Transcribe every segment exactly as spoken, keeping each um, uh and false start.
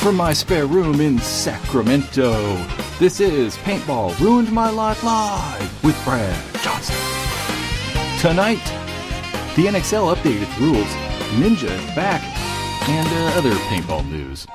from my spare room in Sacramento. This is Paintball Ruined My Life Live with Brad Johnson. Tonight, the N X L updated its rules, Ninja is back, and uh, other paintball news.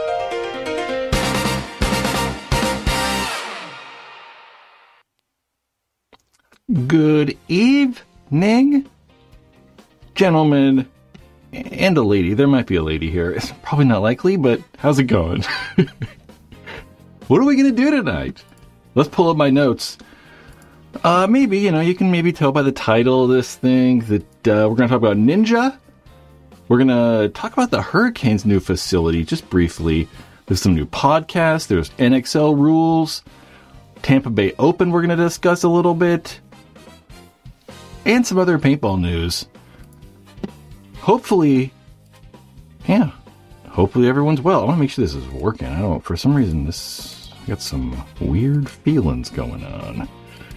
Good evening, gentlemen, and a lady. There might be a lady here. It's probably not likely, but how's it going? What are we going to do tonight? Let's pull up my notes. Uh, maybe, you know, you can maybe tell by the title of this thing that uh, we're going to talk about Ninja. We're going to talk about the Hurricanes' new facility, just briefly. There's some new podcasts. There's N X L rules. Tampa Bay Open we're going to discuss a little bit. And some other paintball news. Hopefully, yeah, hopefully everyone's well. I want to make sure this is working. I don't, for some reason, this, I got some weird feelings going on.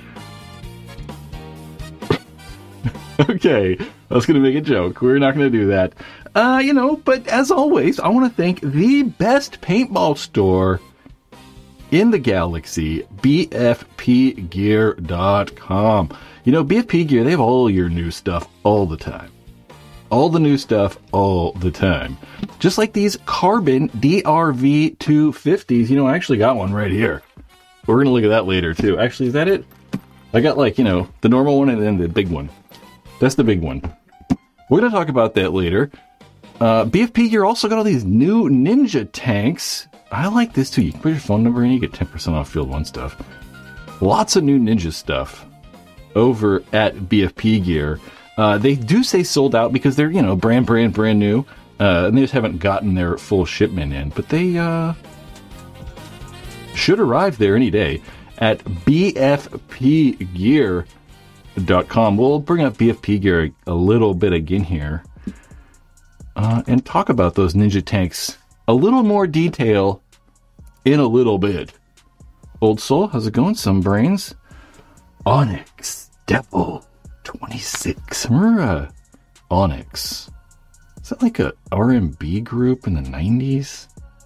Okay, I was going to make a joke. We're not going to do that. Uh, you know, but as always, I want to thank the best paintball store in the galaxy, B F P gear dot com. You know, B F P Gear, they have all your new stuff all the time. All the new stuff all the time. Just like these Carbon D R V two fifties. You know, I actually got one right here. We're going to look at that later, too. Actually, is that it? I got, like, you know, the normal one and then the big one. That's the big one. We're going to talk about that later. Uh, B F P Gear also got all these new Ninja tanks. I like this, too. You can put your phone number in, you get ten percent off Field one stuff. Lots of new Ninja stuff over at B F P Gear. Uh, they do say sold out because they're, you know, brand, brand, brand new. Uh, and they just haven't gotten their full shipment in. But they uh, should arrive there any day at B F P gear dot com. We'll bring up B F P Gear a little bit again here. Uh, and talk about those Ninja tanks a little more detail in a little bit. Old Soul, how's it going? Some brains. Onyx Devil twenty-six. Remember uh, Onyx? Is that like a R and B group in the nineties?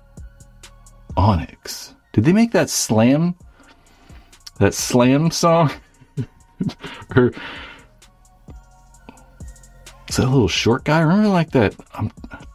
Onyx. Did they make that Slam? That Slam song? Or is that a little short guy? Remember like that? I'm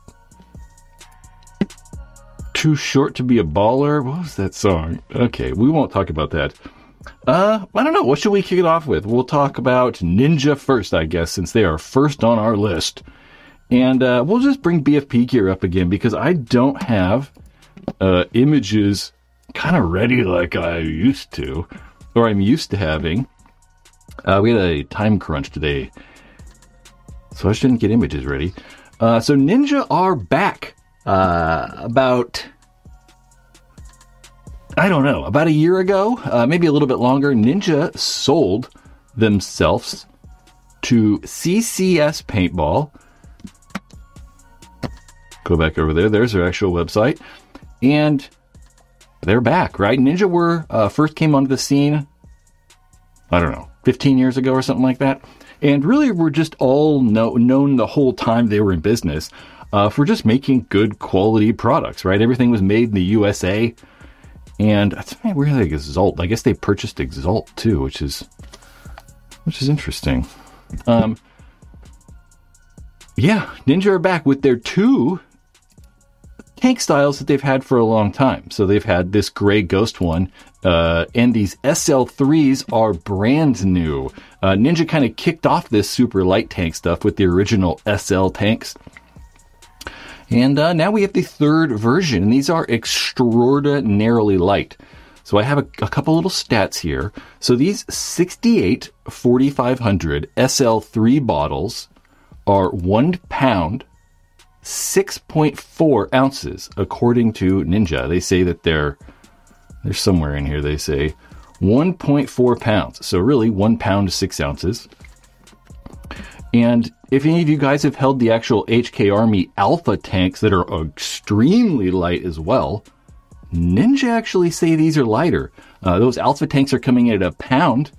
too short to be a baller. What was that song? Okay, we won't talk about that. Uh, I don't know. What should we kick it off with? We'll talk about Ninja first, I guess, since they are first on our list. And uh, we'll just bring B F P Gear up again because I don't have uh, images kind of ready like I used to, or I'm used to having. Uh, we had a time crunch today, so I shouldn't get images ready. Uh, so Ninja are back. Uh, about... I don't know, about a year ago, uh, maybe a little bit longer, Ninja sold themselves to C C S Paintball. Go back over there. There's their actual website. And they're back, right? Ninja were uh, first came onto the scene, I don't know, fifteen years ago or something like that. And really were just all know, known the whole time they were in business uh, for just making good quality products, right? Everything was made in the U S A. And that's weird, like Exalt. I guess they purchased Exalt too, which is which is interesting. Um, yeah, Ninja are back with their two tank styles that they've had for a long time. So they've had this gray Ghost one, uh, and these S L threes are brand new. Uh, Ninja kind of kicked off this super light tank stuff with the original S L tanks. And uh, now we have the third version, and these are extraordinarily light. So I have a, a couple little stats here. So these sixty-eight forty-five hundred S L three bottles are one pound, six point four ounces, according to Ninja. They say that they're, they're somewhere in here, they say one point four pounds. So really, one pound to six ounces. And if any of you guys have held the actual H K Army Alpha tanks that are extremely light as well, Ninja actually say these are lighter. Uh, those Alpha tanks are coming in at a pound,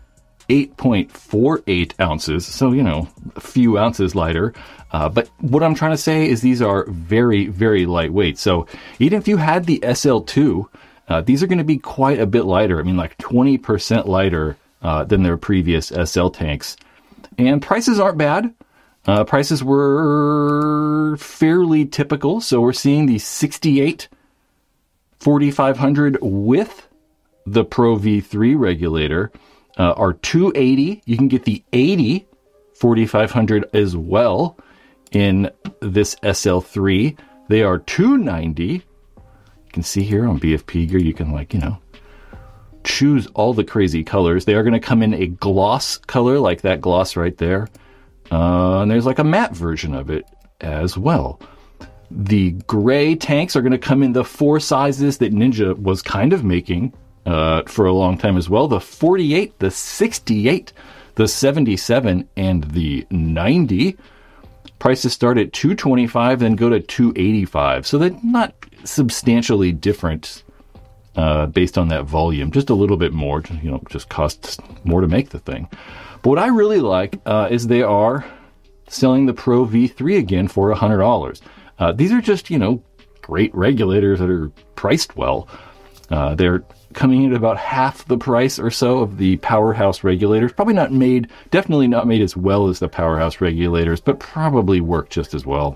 eight point four eight ounces. So, you know, a few ounces lighter. Uh, but what I'm trying to say is these are very, very lightweight. So even if you had the S L two, uh, these are going to be quite a bit lighter. I mean, like twenty percent lighter uh, than their previous S L tanks. And prices aren't bad. Uh, prices were fairly typical. So we're seeing the sixty-eight forty-five hundred with the Pro V three regulator uh, are two hundred eighty. You can get the eighty forty-five hundred as well in this S L three. They are two hundred ninety. You can see here on B F P Gear, you can, like, you know, choose all the crazy colors. They are going to come in a gloss color, like that gloss right there. Uh, and there's like a matte version of it as well. The gray tanks are going to come in the four sizes that Ninja was kind of making uh, for a long time as well. The forty-eight, the sixty-eight, the seventy-seven, and the ninety. Prices start at two hundred twenty-five, then go to two hundred eighty-five. So they're not substantially different uh, based on that volume. Just a little bit more, you know, just costs more to make the thing. But what I really like uh, is they are selling the Pro V three again for one hundred dollars. Uh, these are just, you know, great regulators that are priced well. Uh, they're coming in at about half the price or so of the Powerhouse regulators. Probably not made, definitely not made as well as the Powerhouse regulators, but probably work just as well.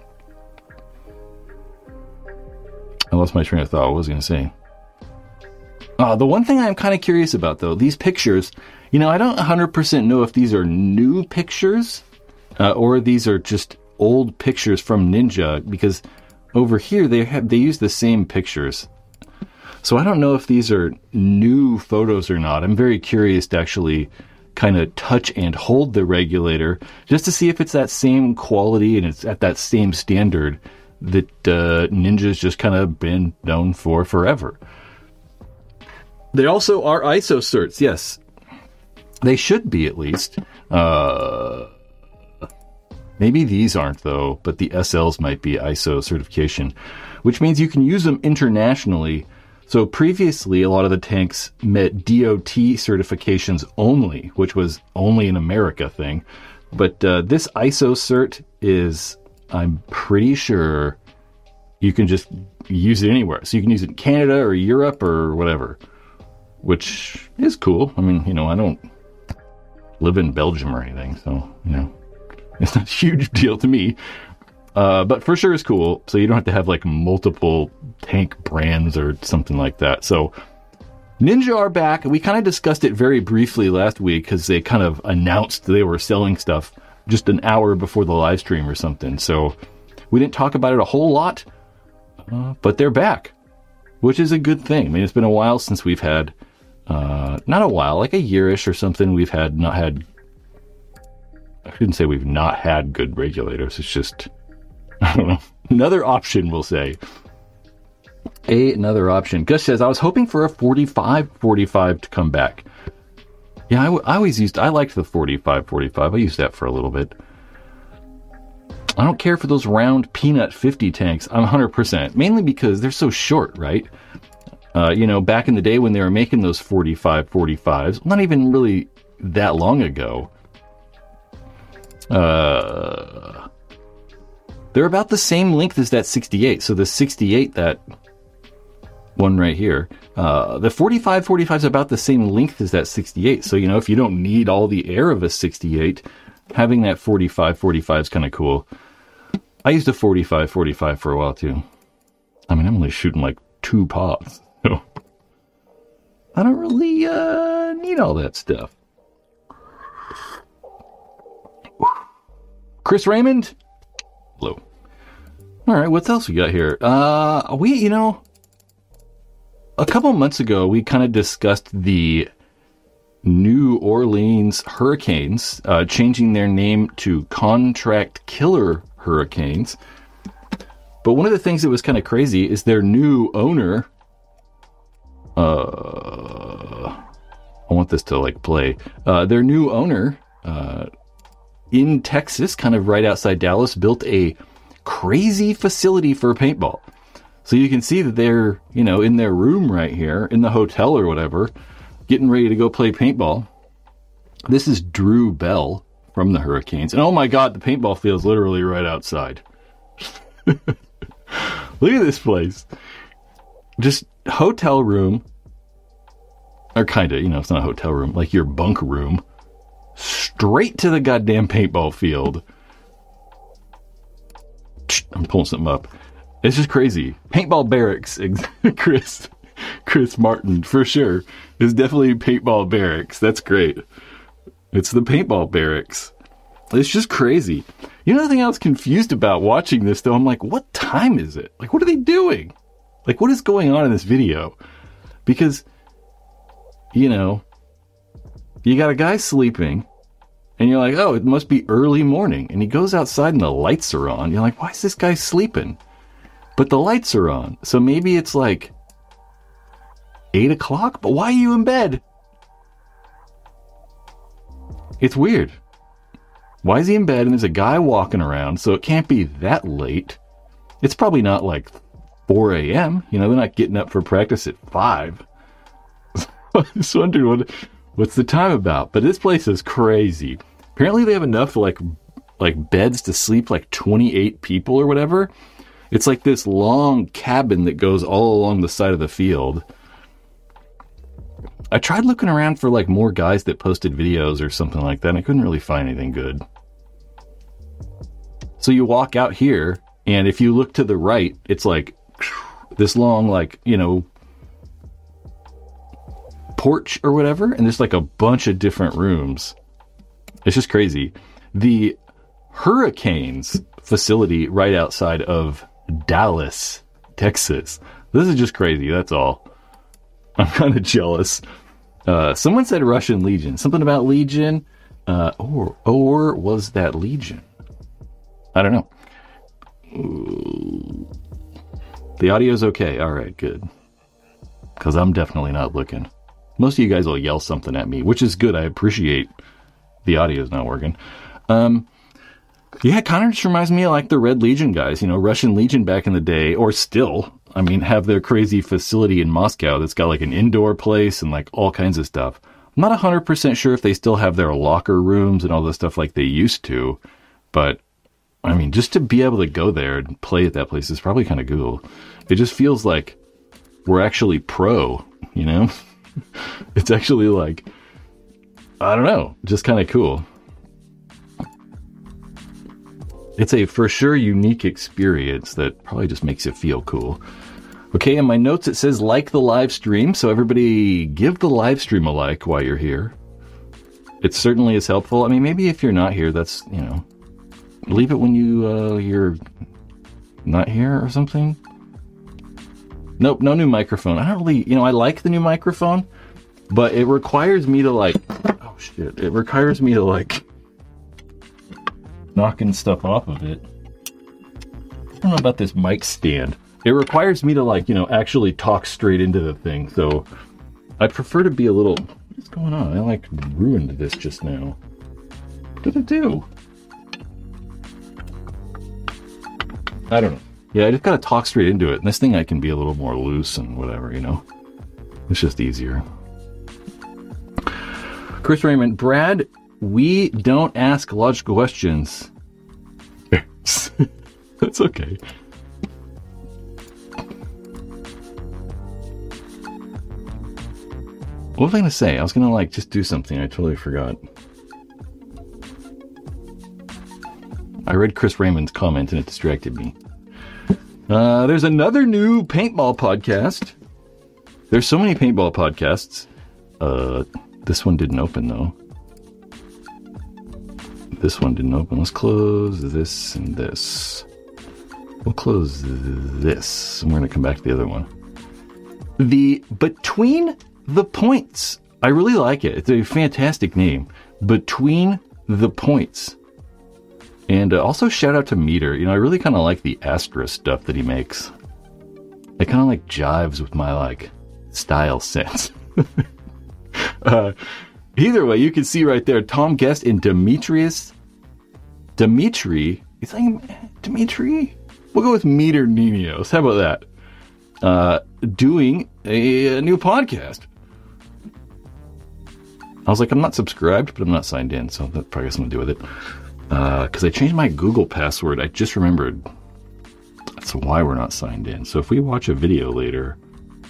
I lost my train of thought. What was I going to say? Uh, the one thing I'm kind of curious about, though, these pictures, you know, I don't one hundred percent know if these are new pictures uh, or these are just old pictures from Ninja, because over here they have they use the same pictures. So I don't know if these are new photos or not. I'm very curious to actually kind of touch and hold the regulator just to see if it's that same quality and it's at that same standard that uh, Ninja's just kind of been known for forever. They also are I S O certs, yes. They should be, at least. Uh, maybe these aren't, though, but the S Ls might be I S O certification, which means you can use them internationally. So previously, a lot of the tanks met D O T certifications only, which was only an America thing. But uh, this I S O cert is, I'm pretty sure, you can just use it anywhere. So you can use it in Canada or Europe or whatever, which is cool. I mean, you know, I don't live in Belgium or anything, so, you know, it's not a huge deal to me. Uh, but for sure it's cool, so you don't have to have like multiple tank brands or something like that. So Ninja are back. We kind of discussed it very briefly last week because they kind of announced they were selling stuff just an hour before the live stream or something. So we didn't talk about it a whole lot, uh, but they're back, which is a good thing. I mean, it's been a while since we've had, uh, not a while, like a year-ish or something, we've had not had, I shouldn't say we've not had good regulators. It's just, I don't know. Another option, we'll say. A, another option. Gus says, I was hoping for a forty-five forty-five to come back. Yeah, I, w- I always used, I liked the forty-five forty-five. I used that for a little bit. I don't care for those round peanut fifty tanks. I'm one hundred percent. Mainly because they're so short, right? Uh, you know, back in the day when they were making those forty-five forty-fives, not even really that long ago, uh... they're about the same length as that sixty-eight. So the sixty-eight, that one right here, uh, the forty-five forty-five is about the same length as that sixty-eight. So, you know, if you don't need all the air of a sixty-eight, having that forty-five forty-five is kind of cool. I used a forty-five forty-five for a while, too. I mean, I'm only shooting like two pops. So I don't really uh, need all that stuff. Chris Raymond? Hello. All right, what else we got here? Uh, we, you know, a couple months ago, we kind of discussed the New Orleans Hurricanes uh, changing their name to Contract Killer Hurricanes. But one of the things that was kind of crazy is their new owner. Uh, I want this to like play. Uh, their new owner uh, in Texas, kind of right outside Dallas, built a crazy facility for paintball. So you can see that they're, you know, in their room right here, in the hotel or whatever, getting ready to go play paintball. This is Drew Bell from the Hurricanes. And oh my God, the paintball field's literally right outside. Look at this place. Just hotel room. Or kind of, you know, it's not a hotel room. Like your bunk room. Straight to the goddamn paintball field. I'm pulling something up. It's just crazy. Paintball barracks. Chris. Chris Martin, for sure. It's definitely paintball barracks. That's great. It's the paintball barracks. It's just crazy. You know the thing I was confused about watching this, though? I'm like, what time is it? Like, what are they doing? Like, what is going on in this video? Because, you know, you got a guy sleeping, and you're like, oh, it must be early morning. And he goes outside and the lights are on. You're like, why is this guy sleeping? But the lights are on. So maybe it's like eight o'clock? But why are you in bed? It's weird. Why is he in bed and there's a guy walking around, so it can't be that late. It's probably not like four a.m. You know, they're not getting up for practice at five. I just wondered what, what's the time about. But this place is crazy. Apparently they have enough like like beds to sleep like twenty-eight people or whatever. It's like this long cabin that goes all along the side of the field. I tried looking around for like more guys that posted videos or something like that, and I couldn't really find anything good. So you walk out here, and if you look to the right, it's like this long, like, you know, porch or whatever, and there's like a bunch of different rooms. It's just crazy. The Hurricanes facility right outside of Dallas, Texas. This is just crazy, that's all. I'm kind of jealous. Uh, someone said Russian Legion. Something about Legion. Uh, or, or was that Legion? I don't know. Ooh. The audio's okay. All right, good. Because I'm definitely not looking. Most of you guys will yell something at me, which is good. I appreciate the audio's not working. Um, yeah, it kind of just reminds me of like the Red Legion guys. You know, Russian Legion back in the day, or still... I mean, have their crazy facility in Moscow that's got like an indoor place and like all kinds of stuff. I'm not one hundred percent sure if they still have their locker rooms and all this stuff like they used to. But, I mean, just to be able to go there and play at that place is probably kind of cool. It just feels like we're actually pro, you know? It's actually like, I don't know, just kind of cool. It's a for sure unique experience that probably just makes it feel cool. Okay, in my notes it says like the live stream, so everybody give the live stream a like while you're here. It certainly is helpful. I mean, maybe if you're not here, that's, you know, leave it when you, uh, you're not here or something. Nope, no new microphone. I don't really, you know, I like the new microphone, but it requires me to like, oh shit, it requires me to like, knocking stuff off of it. I don't know about this mic stand. It requires me to like, you know, actually talk straight into the thing. So I prefer to be a little, what's going on? I like ruined this just now. What did I do? I don't know. Yeah, I just gotta talk straight into it. And this thing I can be a little more loose and whatever, you know. It's just easier. Chris Raymond, Brad, we don't ask logical questions. That's okay. What was I going to say? I was going to, like, just do something. I totally forgot. I read Chris Raymond's comment and it distracted me. Uh, there's another new paintball podcast. There's so many paintball podcasts. Uh, this one didn't open, though. This one didn't open. Let's close this and this. We'll close this. And we're going to come back to the other one. The Between the Points. I really like it. It's a fantastic name. Between the Points. And uh, also shout out to Meter. You know, I really kind of like the Astra stuff that he makes. It kind of like jives with my like style sense. uh, either way, you can see right there, Tom Guest and Demetrius. Dimitri. He's like, Dimitri? We'll go with Meter Ninos. How about that? Uh, doing a, a new podcast. I was like, I'm not subscribed, but I'm not signed in, so that probably has something to do with it. Because uh, I changed my Google password. I just remembered that's why we're not signed in. So if we watch a video later,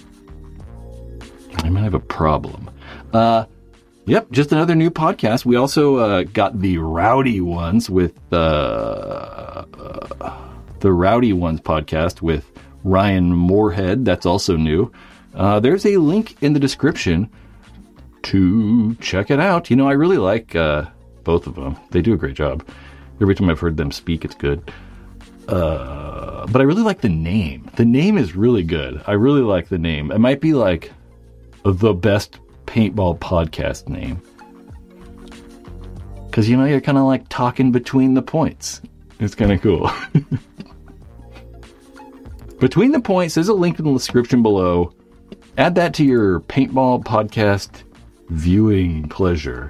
I might have a problem. Uh, yep, just another new podcast. We also uh, got the Rowdy Ones with uh, uh, the Rowdy Ones podcast with Ryan Moorhead. That's also new. Uh, there's a link in the description to check it out. You know, I really like uh, both of them. They do a great job. Every time I've heard them speak, it's good. Uh, but I really like the name. The name is really good. I really like the name. It might be like the best paintball podcast name. Because, you know, you're kind of like talking between the points. It's kind of cool. Between the Points, there's a link in the description below. Add that to your paintball podcast viewing pleasure.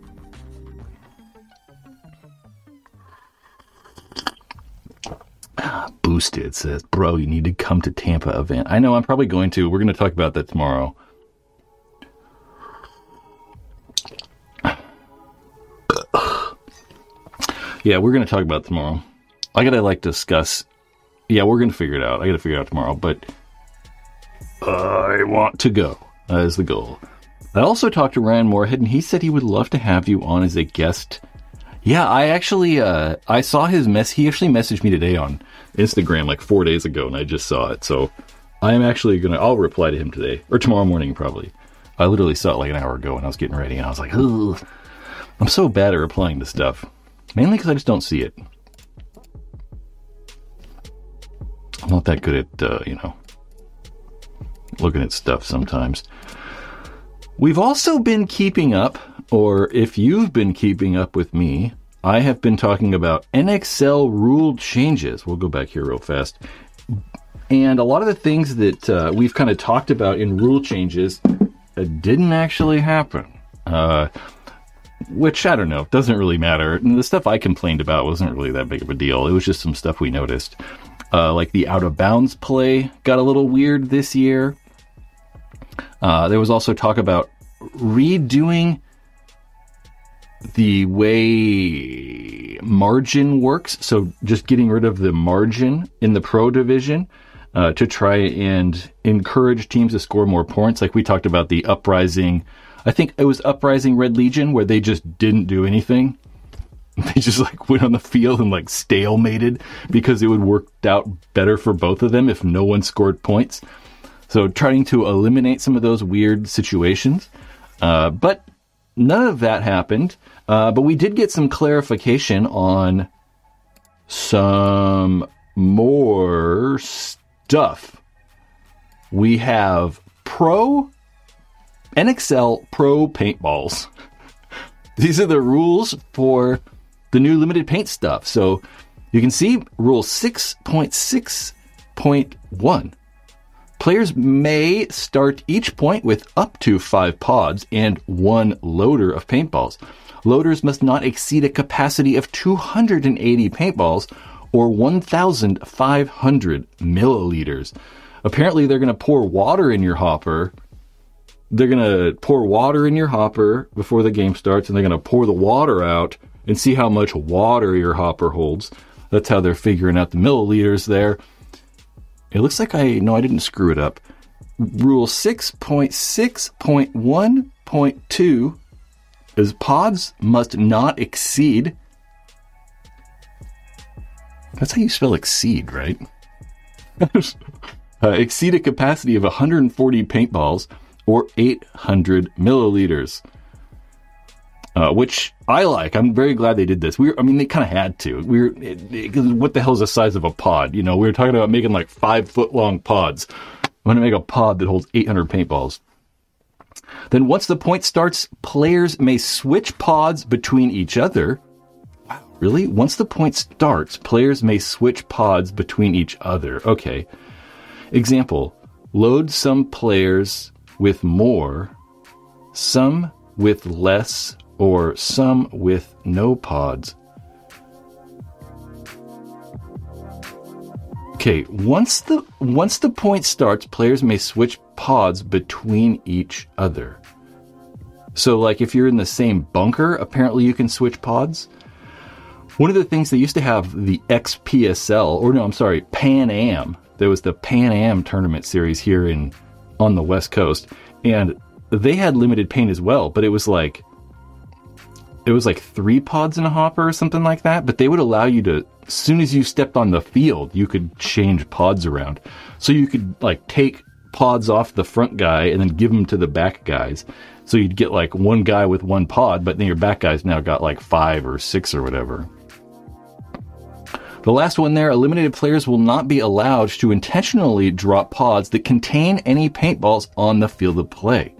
Ah, Boosted says, bro, you need to come to Tampa event. I know, I'm probably going to. We're going to talk about that tomorrow. Yeah, we're going to talk about it tomorrow. I got to like discuss. Yeah, we're going to figure it out. I got to figure it out tomorrow, but I want to go. That is the goal. I also talked to Ryan Moorhead, and he said he would love to have you on as a guest. Yeah, I actually, uh, I saw his mess. He actually messaged me today on Instagram like four days ago, and I just saw it. So I am actually going to, I'll reply to him today, or tomorrow morning probably. I literally saw it like an hour ago when I was getting ready, and I was like, ugh. I'm so bad at replying to stuff. Mainly because I just don't see it. I'm not that good at, uh, you know, looking at stuff sometimes. We've also been keeping up, or if you've been keeping up with me, I have been talking about N X L rule changes. We'll go back here real fast. And a lot of the things that uh, we've kind of talked about in rule changes uh, didn't actually happen. Uh, which, I don't know, doesn't really matter. And the stuff I complained about wasn't really that big of a deal. It was just some stuff we noticed. Uh, like the out-of-bounds play got a little weird this year. Uh, there was also talk about redoing the way margin works. So just getting rid of the margin in the pro division uh, to try and encourage teams to score more points. Like we talked about the Uprising, I think it was Uprising Red Legion, where they just didn't do anything. They just like went on the field and like stalemated because it would work out better for both of them if no one scored points. So trying to eliminate some of those weird situations. Uh, but none of that happened. Uh, but we did get some clarification on some more stuff. We have Pro N X L Pro paintballs. These are the rules for the new limited paint stuff. So you can see rule six point six point one. Players may start each point with up to five pods and one loader of paintballs. Loaders must not exceed a capacity of two hundred eighty paintballs or one thousand five hundred milliliters. Apparently they're going to pour water in your hopper. They're going to pour water in your hopper before the game starts, and they're going to pour the water out and see how much water your hopper holds. That's how they're figuring out the milliliters there. It looks like I, no, I didn't screw it up. Rule six point six point one point two is pods must not exceed. That's how you spell exceed, right? uh, exceed a capacity of one hundred forty paintballs or eight hundred milliliters. Uh, which I like. I'm very glad they did this. We were, I mean, they kind of had to. We were, it, it, what the hell is the size of a pod? You know, we were talking about making like five foot long pods. I'm going to make a pod that holds eight hundred paintballs. Then once the point starts, players may switch pods between each other. Wow, really? Once the point starts, players may switch pods between each other. Okay. Example, load some players with more, some with less, or some with no pods. Okay, once the once the point starts, players may switch pods between each other. So, like, if you're in the same bunker, apparently you can switch pods. One of the things they used to have the X P S L, or no, I'm sorry, Pan Am. There was the Pan Am tournament series here in on the West Coast, and they had limited paint as well, but it was like it was like three pods in a hopper or something like that. But they would allow you to, as soon as you stepped on the field, you could change pods around. So you could like take pods off the front guy and then give them to the back guys. So you'd get like one guy with one pod, but then your back guys now got like five or six or whatever. The last one there, eliminated players will not be allowed to intentionally drop pods that contain any paintballs on the field of play.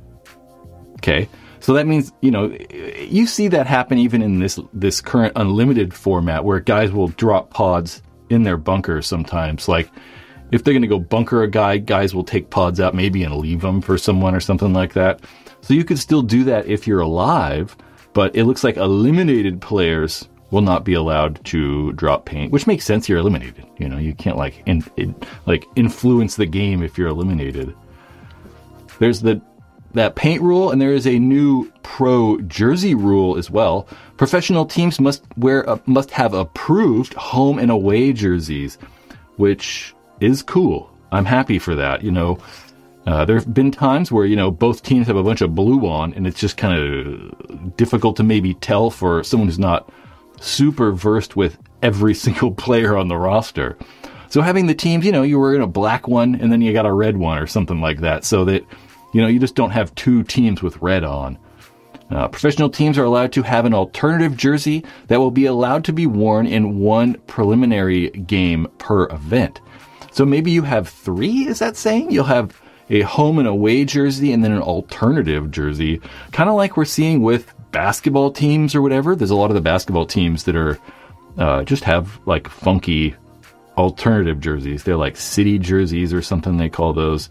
Okay, so that means, you know, you see that happen even in this this current unlimited format where guys will drop pods in their bunkers sometimes. Like, if they're going to go bunker a guy, guys will take pods out maybe and leave them for someone or something like that. So you could still do that if you're alive, but it looks like eliminated players will not be allowed to drop paint, which makes sense. You're eliminated. You know, you can't like in, in, like influence the game if you're eliminated. There's the that paint rule, and there is a new pro jersey rule as well. Professional teams must wear uh, must have approved home and away jerseys, which is cool. I'm happy for that. You know, uh, there have been times where, you know, both teams have a bunch of blue on, and it's just kind of difficult to maybe tell for someone who's not super versed with every single player on the roster. So having the teams, you know, you were in a black one and then you got a red one or something like that, so that, you know, you just don't have two teams with red on. Uh, professional teams are allowed to have an alternative jersey that will be allowed to be worn in one preliminary game per event. So maybe you have three, is that saying? You'll have a home and away jersey and then an alternative jersey, kind of like we're seeing with basketball teams or whatever. There's a lot of the basketball teams that are uh, just have like funky alternative jerseys. They're like city jerseys or something, they call those.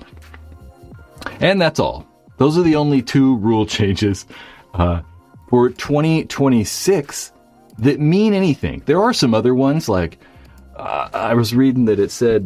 And that's all. Those are the only two rule changes uh, for twenty twenty-six that mean anything. There are some other ones, like uh, I was reading that it said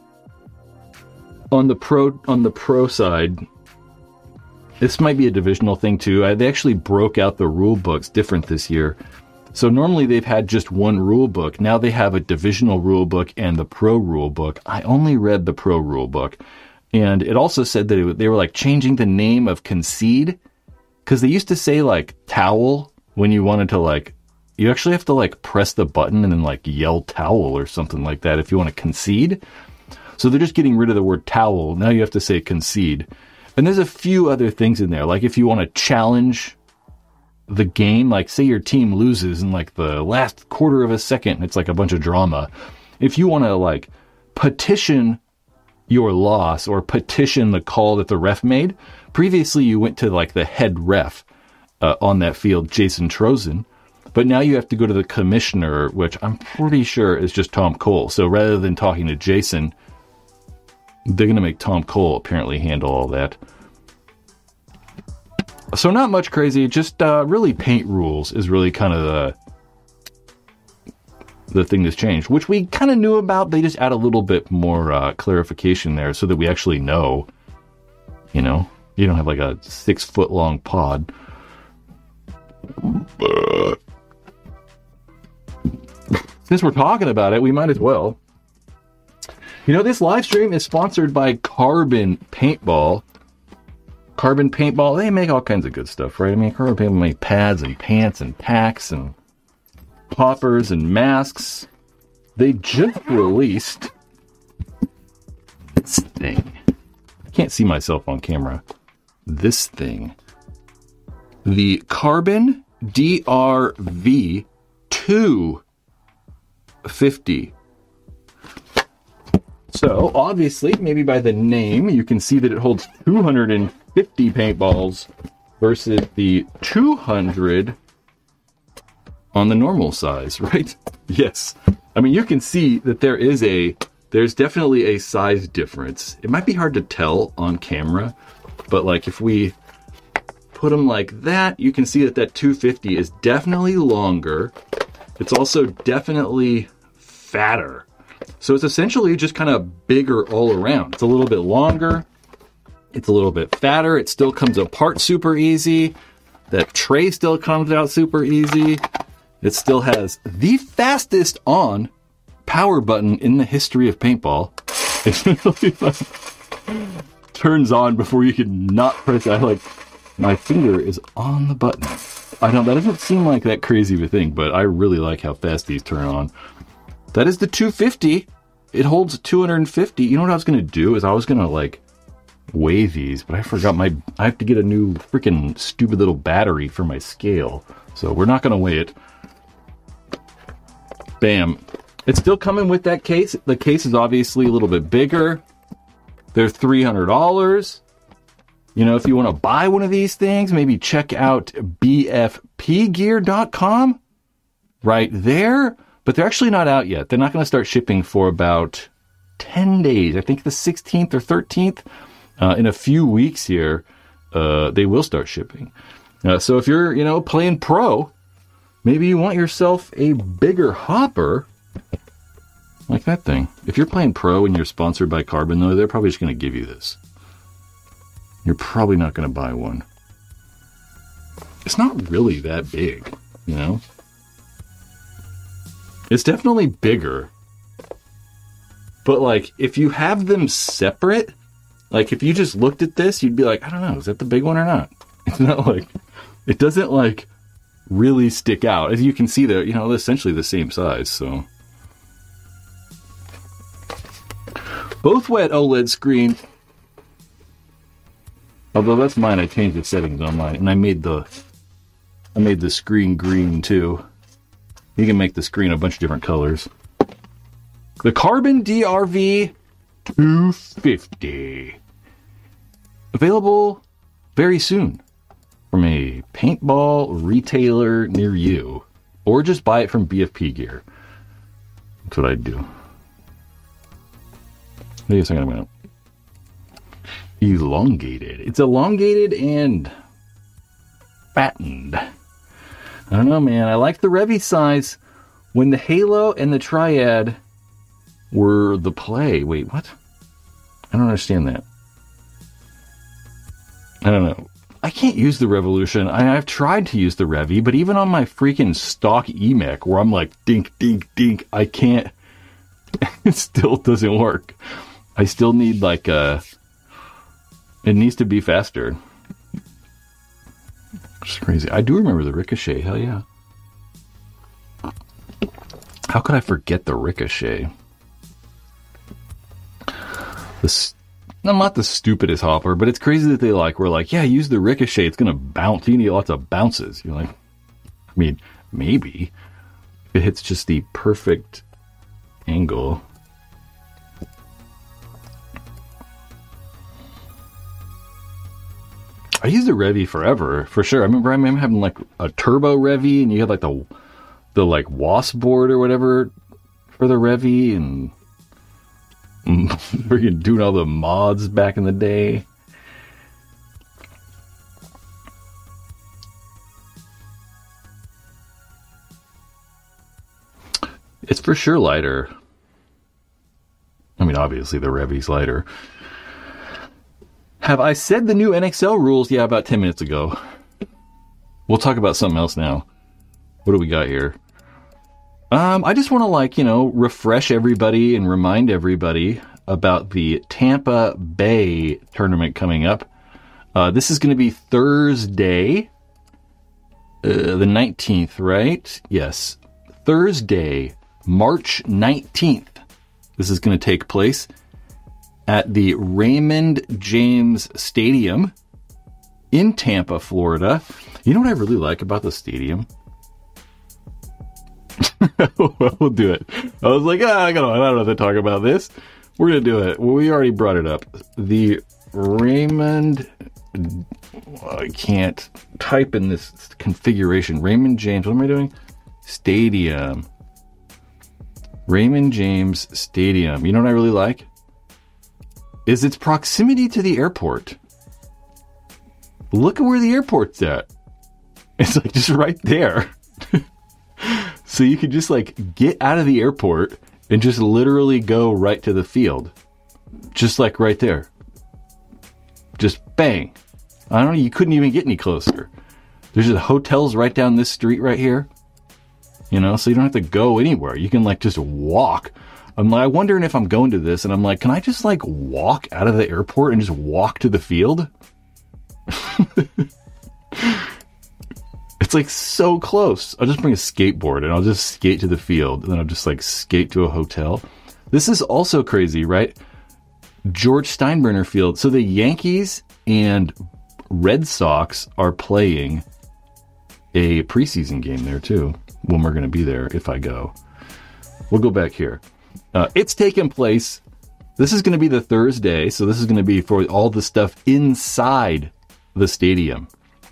on the pro on the pro side. This might be a divisional thing too. I, they actually broke out the rule books different this year. So normally they've had just one rule book. Now they have a divisional rule book and the pro rule book. I only read the pro rule book. And it also said that it, they were like changing the name of concede. Because they used to say like towel when you wanted to like, you actually have to like press the button and then like yell towel or something like that if you want to concede. So they're just getting rid of the word towel. Now you have to say concede. And there's a few other things in there, like if you want to challenge the game, like say your team loses in like the last quarter of a second, it's like a bunch of drama. If you want to like petition your loss or petition the call that the ref made, previously you went to like the head ref uh, on that field, Jason Trozen, but now you have to go to the commissioner, which I'm pretty sure is just Tom Cole. So rather than talking to Jason, they're going to make Tom Cole apparently handle all that. So not much crazy, just uh, really paint rules is really kind of the the thing that's changed, which we kind of knew about. They just add a little bit more uh, clarification there so that we actually know, you know, you don't have like a six foot long pod. Since we're talking about it, we might as well. You know, this live stream is sponsored by Carbon Paintball. Carbon Paintball, they make all kinds of good stuff, right? I mean, Carbon Paintball make pads and pants and packs and poppers and masks. They just released this thing. I can't see myself on camera. This thing. The Carbon D R V two fifty. So, obviously, maybe by the name, you can see that it holds two hundred fifty paintballs versus the two hundred on the normal size, right? Yes. I mean, you can see that there is a, there's definitely a size difference. It might be hard to tell on camera, but like if we put them like that, you can see that that two fifty is definitely longer. It's also definitely fatter. So it's essentially just kind of bigger all around. It's a little bit longer. It's a little bit fatter. It still comes apart super easy. That tray still comes out super easy. It still has the fastest on power button in the history of paintball. It really like, turns on before you can not press it. I like, my finger is on the button. I know that doesn't seem like that crazy of a thing, but I really like how fast these turn on. That is the two fifty. It holds two hundred fifty. You know what I was going to do is I was going to like weigh these, but I forgot my, I have to get a new freaking stupid little battery for my scale. So we're not going to weigh it. Bam. It's still coming with that case. The case is obviously a little bit bigger. They're three hundred dollars. You know, if you want to buy one of these things, maybe check out B F P gear dot com right there. But they're actually not out yet. They're not going to start shipping for about ten days. I think the sixteenth or thirteenth. Uh, in a few weeks here, uh, they will start shipping. Uh, so if you're, you know, playing pro, maybe you want yourself a bigger hopper. Like that thing. If you're playing pro and you're sponsored by Carbon, though, they're probably just going to give you this. You're probably not going to buy one. It's not really that big, you know? It's definitely bigger. But, like, if you have them separate, like, if you just looked at this, you'd be like, I don't know, is that the big one or not? It's not like, it doesn't, like, really stick out. As you can see, they're, you know, essentially the same size, so. Both wet OLED screen. Although that's mine, I changed the settings on mine, and I made the, I made the screen green too. You can make the screen a bunch of different colors. The Carbon D R V two fifty. Available very soon from a paintball retailer near you. Or just buy it from B F P Gear. That's what I'd do. Wait a second, I'm gonna... Elongated. It's elongated and fattened. I don't know, man. I like the Revy size. When the Halo and the Triad were the play. Wait, what? I don't understand that. I don't know. I can't use the Revolution. I, I've tried to use the Revy, but even on my freaking stock E M E C, where I'm like, dink, dink, dink, I can't. It still doesn't work. I still need like a... It needs to be faster. It's crazy. I do remember the Ricochet. Hell yeah. How could I forget the Ricochet? This, I'm not the stupidest hopper, but it's crazy that they like, we're like, yeah, use the Ricochet. It's going to bounce. You need lots of bounces. You're like, I mean, maybe. If it hits just the perfect angle. I used the Revy forever, for sure. I remember I remember having like a turbo Revy, and you had like the the like wasp board or whatever for the Revy, and freaking doing all the mods back in the day. It's for sure lighter. I mean, obviously the Revy's lighter. Have I said the new N X L rules? Yeah, about ten minutes ago. We'll talk about something else now. What do we got here? Um, I just want to, like, you know, refresh everybody and remind everybody about the Tampa Bay tournament coming up. Uh, this is going to be Thursday, uh, the nineteenth, right? Yes. Thursday, March nineteenth. This is going to take place at the Raymond James Stadium in Tampa, Florida. You know what I really like about the stadium? We'll do it. I was like, ah, I don't know what to talk about this. We're going to do it. Well, we already brought it up. The Raymond... I can't type in this configuration. Raymond James... What am I doing? Stadium. Raymond James Stadium. You know what I really like? Is its proximity to the airport. Look at where the airport's at. It's like just right there. So you could just like get out of the airport and just literally go right to the field. Just like right there. Just bang. I don't know, you couldn't even get any closer. There's just hotels right down this street right here. You know, so you don't have to go anywhere. You can, like, just walk. I'm like, wondering if I'm going to this, and I'm like, can I just, like, walk out of the airport and just walk to the field? It's, like, so close. I'll just bring a skateboard, and I'll just skate to the field, and then I'll just, like, skate to a hotel. This is also crazy, right? George Steinbrenner Field. So the Yankees and Red Sox are playing a preseason game there, too, when we're going to be there, if I go. We'll go back here. Uh, it's taken place. This is going to be the Thursday, so this is going to be for all the stuff inside the stadium.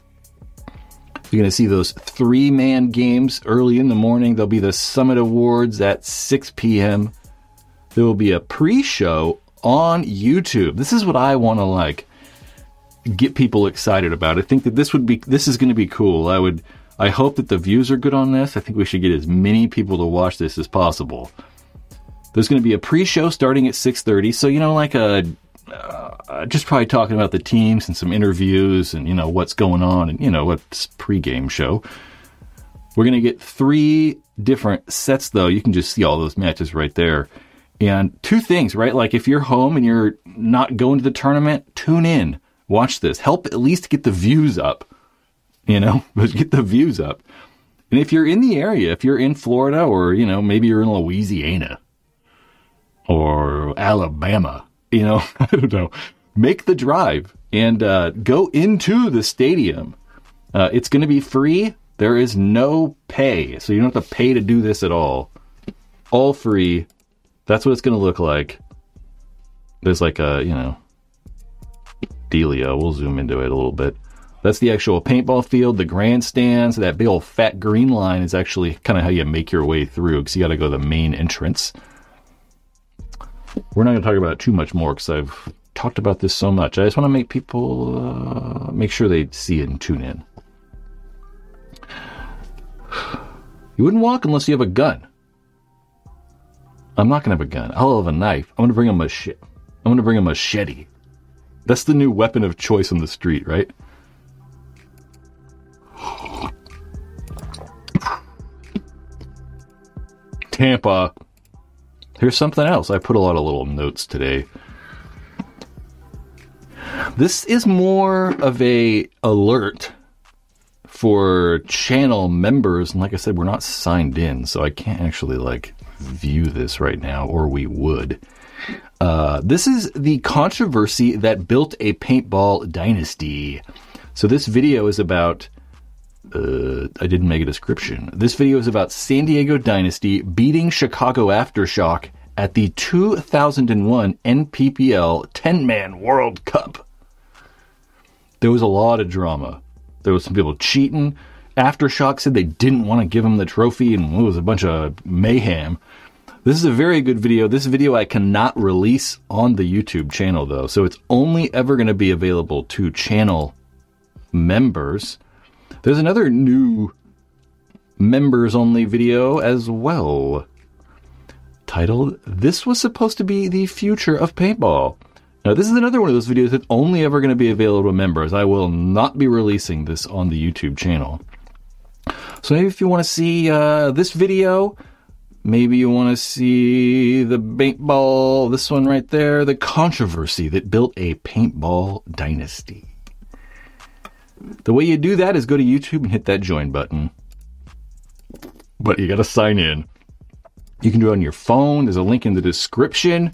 You're going to see those three-man games early in the morning. There'll be the Summit Awards at six p.m. There will be a pre-show on YouTube. This is what I want to, like, get people excited about. I think that this would be, this is going to be cool. I would, I hope that the views are good on this. I think we should get as many people to watch this as possible. There's going to be a pre-show starting at six thirty. So, you know, like a, uh, just probably talking about the teams and some interviews and, you know, what's going on and, you know, what's pre-game show. We're going to get three different sets, though. You can just see all those matches right there. And two things, right? Like, if you're home and you're not going to the tournament, tune in. Watch this. Help at least get the views up. You know, but get the views up. And if you're in the area, if you're in Florida or, you know, maybe you're in Louisiana or Alabama, you know, I don't know, make the drive and uh, go into the stadium. Uh, it's going to be free. There is no pay. So you don't have to pay to do this at all. All free. That's what it's going to look like. There's like a, you know, dealio. We'll zoom into it a little bit. That's the actual paintball field, the grandstands. That big old fat green line is actually kind of how you make your way through, because you got to go to the main entrance. We're not going to talk about it too much more because I've talked about this so much. I just want to make people uh, make sure they see it and tune in. You wouldn't walk unless you have a gun. I'm not going to have a gun. I'll have a knife. I'm going to bring a machete. I'm going to bring a machete. That's the new weapon of choice on the street, right? Tampa. Here's something else. I put a lot of little notes today. This is more of a alert for channel members. And like I said, we're not signed in, so I can't actually like view this right now, or we would. Uh, this is the controversy that built a paintball dynasty. So this video is about... Uh, I didn't make a description. This video is about San Diego Dynasty beating Chicago Aftershock at the two thousand one N P P L ten-man World Cup. There was a lot of drama. There was some people cheating. Aftershock said they didn't want to give him the trophy, and it was a bunch of mayhem. This is a very good video. This video I cannot release on the YouTube channel, though, so it's only ever going to be available to channel members. There's another new members-only video as well, titled, "This Was Supposed to Be the Future of Paintball." Now, this is another one of those videos that's only ever going to be available to members. I will not be releasing this on the YouTube channel. So maybe if you want to see uh, this video, maybe you want to see the paintball, this one right there, the controversy that built a paintball dynasty. The way you do that is go to YouTube and hit that join button. But you got to sign in. You can do it on your phone. There's a link in the description.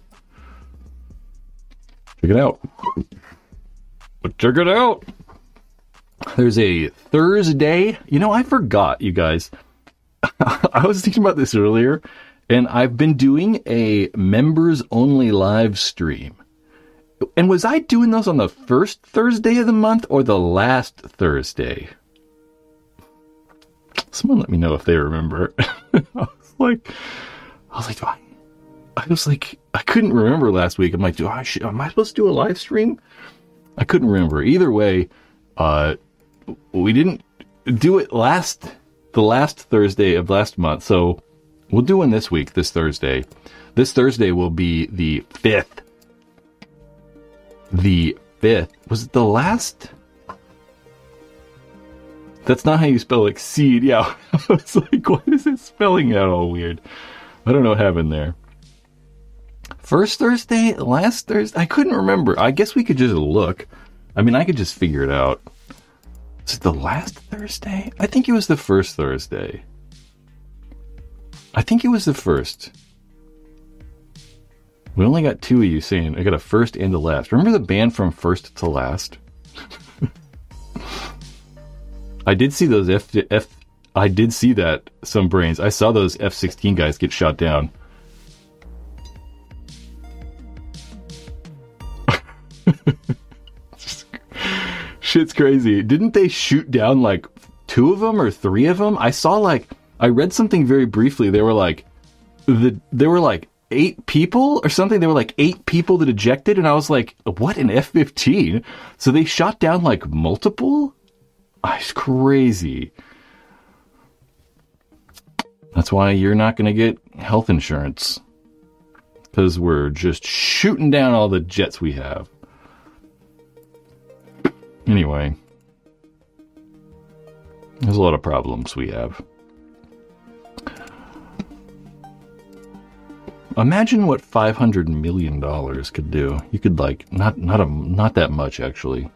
Check it out. But check it out. There's a Thursday. You know, I forgot, you guys. I was thinking about this earlier, and I've been doing a members-only live stream. And was I doing those on the first Thursday of the month or the last Thursday? Someone let me know if they remember. I was like, I was like, do I? I was like, I couldn't remember last week. I'm like, do I? Should, am I supposed to do a live stream? I couldn't remember. Either way, uh, we didn't do it last the last Thursday of last month, so we'll do one this week. This Thursday, this Thursday will be the fifth. The fifth. Was it the last? That's not how you spell exceed. Yeah, I was like, why is it spelling out all weird? I don't know what happened there. First Thursday? Last Thursday? I couldn't remember. I guess we could just look. I mean, I could just figure it out. Is it the last Thursday? I think it was the first Thursday. I think it was the first. We only got two of you saying I got a first and a last. Remember the band from First to Last? I did see those F, F... I did see that, some brains. I saw those F sixteen guys get shot down. Shit's crazy. Didn't they shoot down like two of them or three of them? I saw like... I read something very briefly. They were like... the There were like... eight people or something. There were like eight people that ejected, and I was like, what, an F fifteen? So they shot down like multiple? Ah, it's crazy. That's why you're not going to get health insurance. Because we're just shooting down all the jets we have. Anyway. There's a lot of problems we have. Imagine what five hundred million dollars could do. You could like, not not a, not that much actually.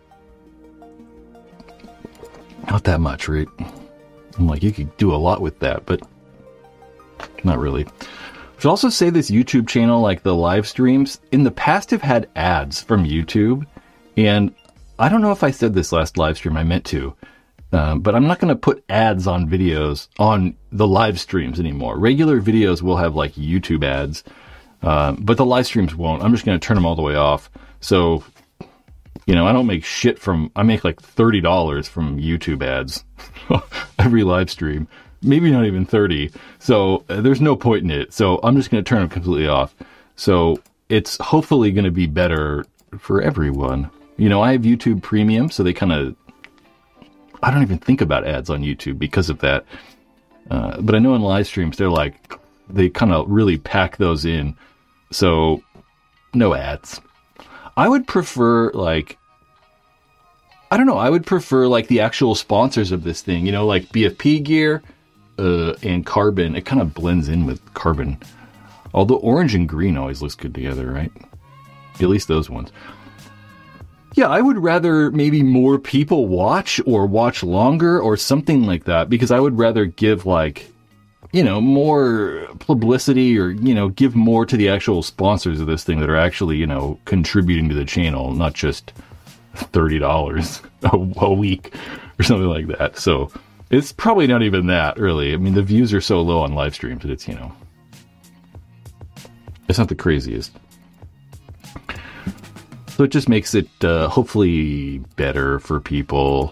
Not that much, right? I'm like, you could do a lot with that, but not really. I should also say this YouTube channel, like the live streams, in the past have had ads from YouTube. And I don't know if I said this last live stream, I meant to. Um, but I'm not going to put ads on videos on the live streams anymore. Regular videos will have like YouTube ads, um, but the live streams won't. I'm just going to turn them all the way off. So, you know, I don't make shit from, I make like thirty dollars from YouTube ads every live stream. Maybe not even thirty. So uh, there's no point in it. So I'm just going to turn them completely off. So it's hopefully going to be better for everyone. You know, I have YouTube Premium, so they kind of, I don't even think about ads on YouTube because of that. Uh, but I know in live streams, they're like, they kind of really pack those in. So, no ads. I would prefer, like, I don't know, I would prefer, like, the actual sponsors of this thing. You know, like B F P Gear uh, and Carbon. It kind of blends in with Carbon. Although orange and green always looks good together, right? At least those ones. Yeah, I would rather maybe more people watch or watch longer or something like that, because I would rather give, like, you know, more publicity or, you know, give more to the actual sponsors of this thing that are actually, you know, contributing to the channel, not just thirty dollars a, a week or something like that. So it's probably not even that, really. I mean, the views are so low on live streams that it's, you know, it's not the craziest. So it just makes it uh, hopefully better for people.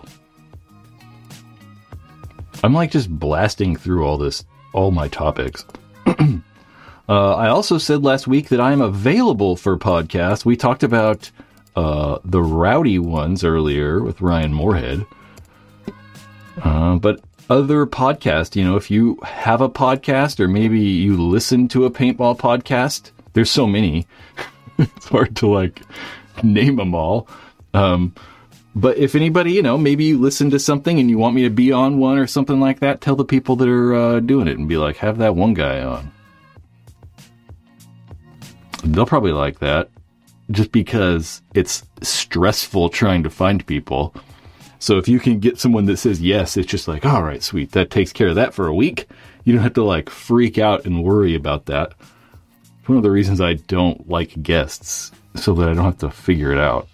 I'm like just blasting through all this, all my topics. uh, I also said last week that I'm available for podcasts. We talked about uh, the Rowdy ones earlier with Ryan Moorhead. Uh, but other podcasts, you know, if you have a podcast or maybe you listen to a paintball podcast, there's so many. It's hard to like name them all. Um, but if anybody, you know, maybe you listen to something and you want me to be on one or something like that, tell the people that are uh, doing it and be like, have that one guy on. They'll probably like that just because it's stressful trying to find people. So if you can get someone that says yes, it's just like, all right, sweet. That takes care of that for a week. You don't have to like freak out and worry about that. It's one of the reasons I don't like guests, so that I don't have to figure it out.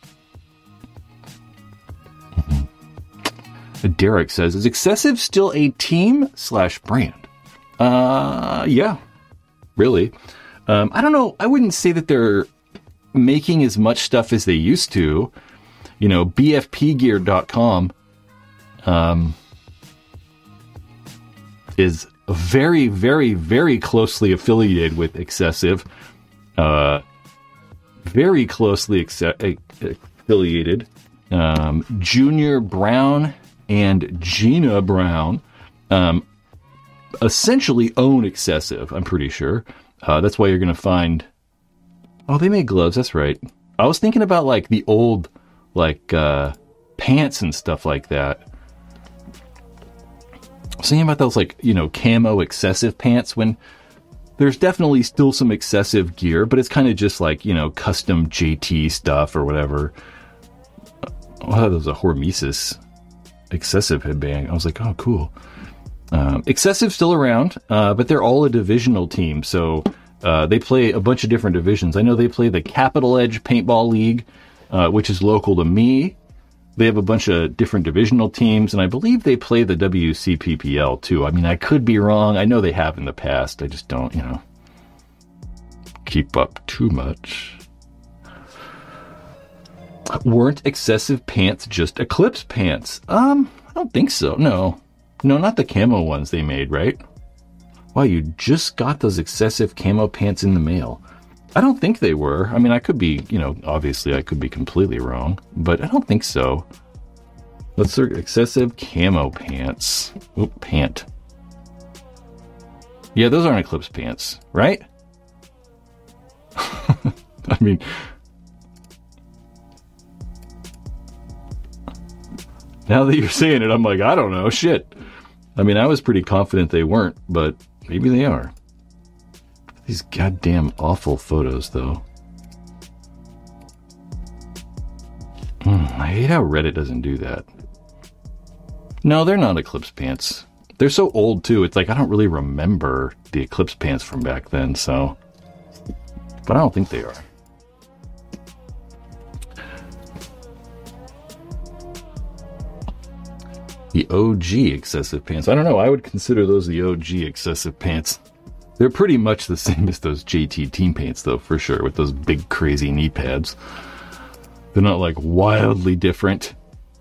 Mm-hmm. Derek says, is Excessive still a team slash brand? Uh, yeah, really. Um, I don't know. I wouldn't say that they're making as much stuff as they used to. You know, B F P gear dot com um, is very, very, very closely affiliated with Excessive. Uh, very closely ex- affiliated. Um, Junior Brown and Gina Brown um, essentially own Excessive, I'm pretty sure. Uh, that's why you're going to find... Oh, they make gloves, that's right. I was thinking about, like, the old like uh, pants and stuff like that. I was thinking about those, like, you know, camo excessive pants, when there's definitely still some excessive gear, but it's kind of just like, you know, custom J T stuff or whatever. Oh, that was a Hormesis excessive headband. I was like, oh, cool. Um, excessive still around, uh, but they're all a divisional team, so uh, they play a bunch of different divisions. I know they play the Capital Edge Paintball League, uh, which is local to me. They have a bunch of different divisional teams, and I believe they play the W C P P L too. I mean, I could be wrong. I know they have in the past. I just don't, you know, keep up too much. Weren't excessive pants just Eclipse pants? Um, I don't think so. No. No, not the camo ones they made, right? Wow, you just got those excessive camo pants in the mail. I don't think they were. I mean, I could be, you know, obviously I could be completely wrong, but I don't think so. Let's search excessive camo pants. Oop, pant. Yeah, those aren't Eclipse pants, right? I mean, now that you're saying it, I'm like, I don't know, shit. I mean, I was pretty confident they weren't, but maybe they are. These goddamn awful photos, though. Mm, I hate how Reddit doesn't do that. No, they're not Eclipse pants. They're so old, too. It's like, I don't really remember the Eclipse pants from back then, so... But I don't think they are. The O G excessive pants. I don't know. I would consider those the O G excessive pants. They're pretty much the same as those J T team pants, though, for sure, with those big, crazy knee pads. They're not, like, wildly different.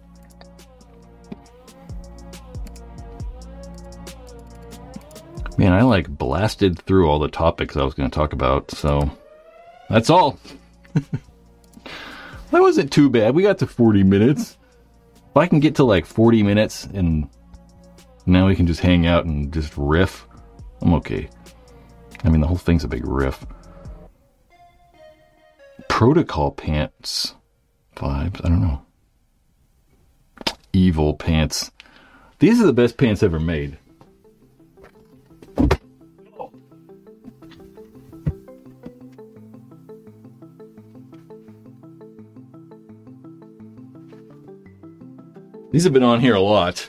Man, I, like, blasted through all the topics I was going to talk about, so that's all. That wasn't too bad. We got to forty minutes. If I can get to, like, forty minutes and now we can just hang out and just riff, I'm okay. I mean, the whole thing's a big riff. Protocol pants vibes. I don't know. Evil pants. These are the best pants ever made. These have been on here a lot.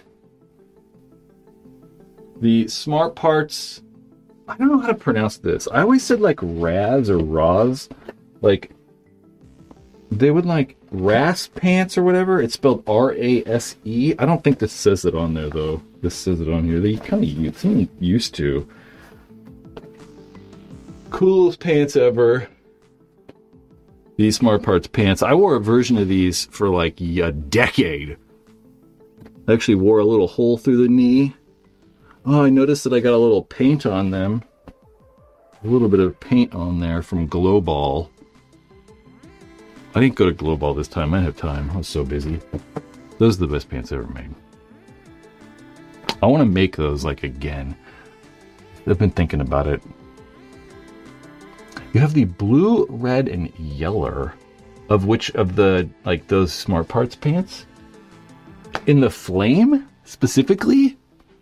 The Smart Parts... I don't know how to pronounce this. I always said like Raz or Roz. Like, they would like Ras pants or whatever. It's spelled R A S E. I don't think this says it on there though. This says it on here. They kind of seem used to. Coolest pants ever. These Smart Parts pants. I wore a version of these for like a decade. I actually wore a little hole through the knee. Oh, I noticed that I got a little paint on them. A little bit of paint on there from Global. I didn't go to Global this time. I didn't have time. I was so busy. Those are the best pants ever made. I want to make those, like, again. I've been thinking about it. You have the blue, red, and yellow. Of which of the, like, those Smart Parts pants? In the flame, specifically?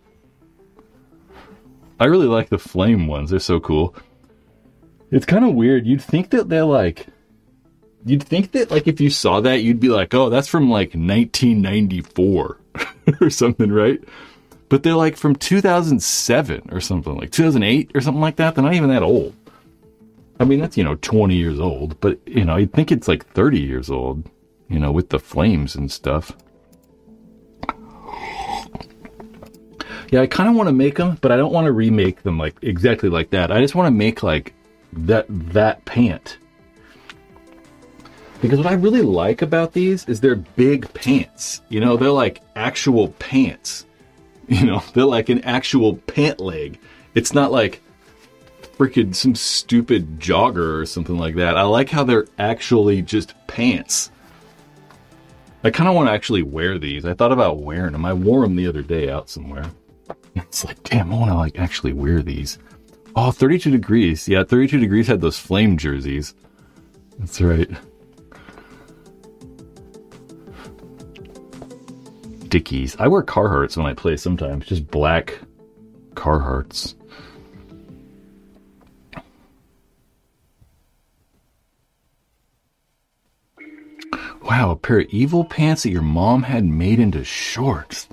I really like the flame ones. They're so cool. It's kind of weird. You'd think that they're like... You'd think that, like, if you saw that, you'd be like, oh, that's from, like, nineteen ninety-four. Or something, right? But they're, like, from two thousand seven or something. Like, two thousand eight or something like that. They're not even that old. I mean, that's, you know, twenty years old. But, you know, you'd think it's, like, thirty years old. You know, with the flames and stuff. Yeah, I kind of want to make them, but I don't want to remake them like exactly like that. I just want to make like that that pant. Because what I really like about these is they're big pants. You know, they're like actual pants. You know, they're like an actual pant leg. It's not like freaking some stupid jogger or something like that. I like how they're actually just pants. I kind of want to actually wear these. I thought about wearing them. I wore them the other day out somewhere. It's like, damn, I want to like actually wear these. Oh, thirty-two degrees. Yeah, thirty-two degrees had those flame jerseys. That's right. Dickies. I wear Carhartts when I play sometimes. Just black Carhartts. Wow, a pair of evil pants that your mom had made into shorts.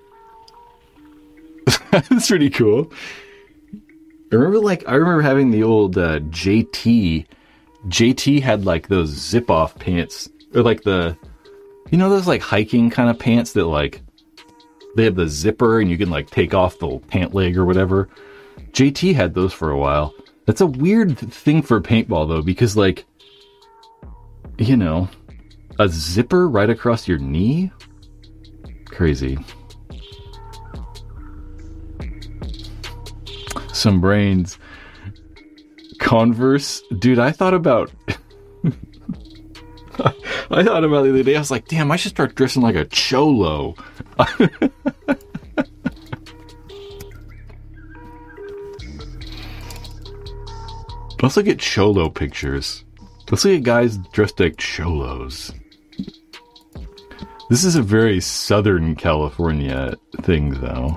That's pretty cool. I remember, like, I remember having the old uh, J T. J T had, like, those zip-off pants. Or, like, the... You know those, like, hiking kind of pants that, like... They have the zipper and you can, like, take off the pant leg or whatever. J T had those for a while. That's a weird thing for paintball, though, because, like... You know... A zipper right across your knee? Crazy. Some brains. Converse. Dude, I thought about... I thought about it the other day. I was like, damn, I should start dressing like a cholo. Let's look at cholo pictures. Let's look at guys dressed like cholos. This is a very Southern California thing, though.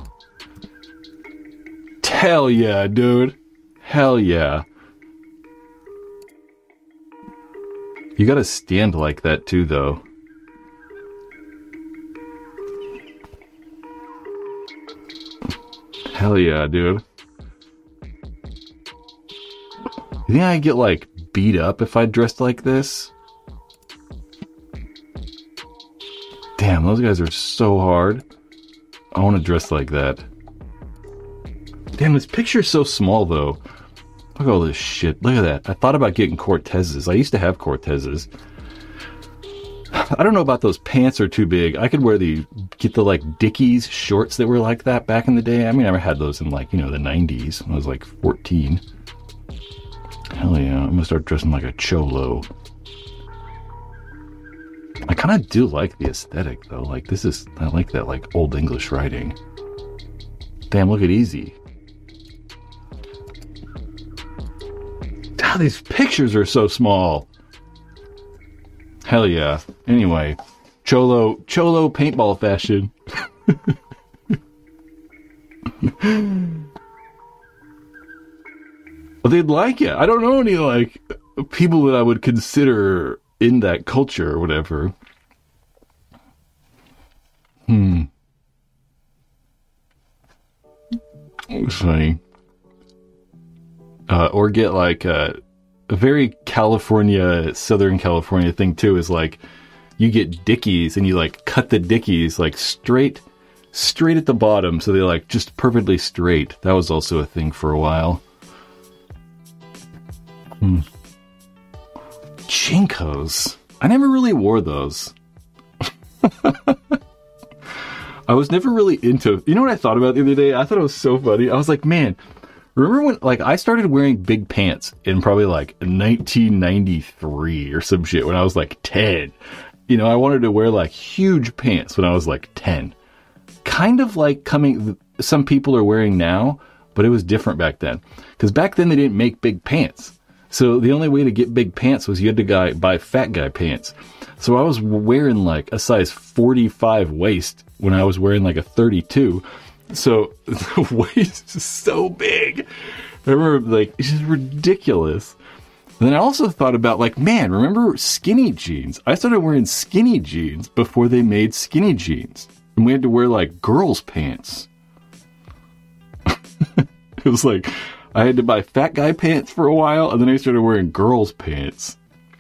Hell yeah, dude. Hell yeah. You gotta stand like that, too, though. Hell yeah, dude. You think I'd get, like, beat up if I dressed like this? Damn, those guys are so hard. I want to dress like that. Damn, this picture's so small, though. Look at all this shit. Look at that. I thought about getting Cortezes. I used to have Cortezes. I don't know about those pants are too big. I could wear the, get the, like, Dickies shorts that were like that back in the day. I mean, I had those in, like, you know, the nineties when I was, like, fourteen. Hell yeah, I'm gonna start dressing like a cholo. I kind of do like the aesthetic, though. Like, this is... I like that, like, Old English writing. Damn, look at Easy. God, these pictures are so small. Hell yeah. Anyway, cholo... Cholo paintball fashion. Well, they'd like it. I don't know any, like, people that I would consider... in that culture or whatever. Hmm. It was funny. Uh, or get like a, a very California, Southern California thing too is like you get Dickies and you like cut the Dickies like straight, straight at the bottom. So they're like just perfectly straight. That was also a thing for a while. Hmm. Jinkos. I never really wore those. I was never really into... You know what I thought about the other day? I thought it was so funny. I was like, man, remember when like I started wearing big pants in probably like nineteen ninety-three or some shit when I was like ten. You know, I wanted to wear like huge pants when I was like ten. Kind of like coming... Some people are wearing now, but it was different back then. Because back then they didn't make big pants. So the only way to get big pants was you had to guy, buy fat guy pants. So I was wearing like a size forty-five waist when I was wearing like a thirty-two. So the waist is so big. I remember like, it's just ridiculous. And then I also thought about like, man, remember skinny jeans? I started wearing skinny jeans before they made skinny jeans. And we had to wear like girls' pants. It was like... I had to buy fat guy pants for a while, and then I started wearing girls' pants.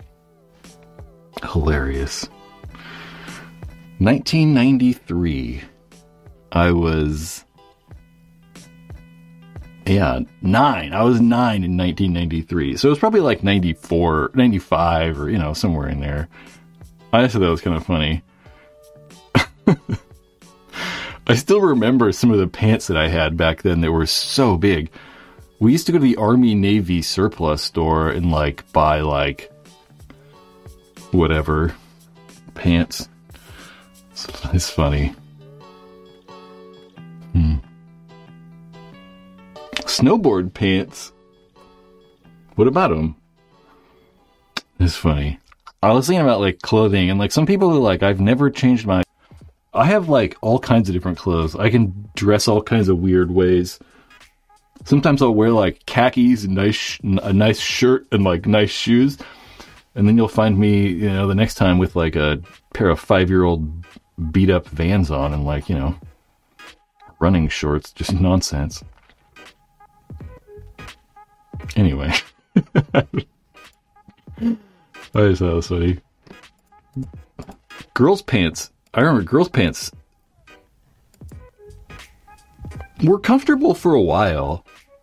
Hilarious. nineteen ninety-three. I was... Yeah, nine. I was nine in nineteen ninety-three. So it was probably like ninety-four, ninety-five, or, you know, somewhere in there. I just thought that was kind of funny. I still remember some of the pants that I had back then that were so big. We used to go to the Army Navy surplus store and, like, buy, like, whatever, pants. It's, it's funny. Hmm. Snowboard pants. What about them? It's funny. I was thinking about, like, clothing, and, like, some people are like, I've never changed my... I have like all kinds of different clothes. I can dress all kinds of weird ways. Sometimes I'll wear like khakis and nice, a nice shirt and like nice shoes. And then you'll find me, you know, the next time with like a pair of five-year-old beat up Vans on and like, you know, running shorts. Just nonsense. Anyway. I just thought that was funny. Girls' pants. I remember girls' pants were comfortable for a while.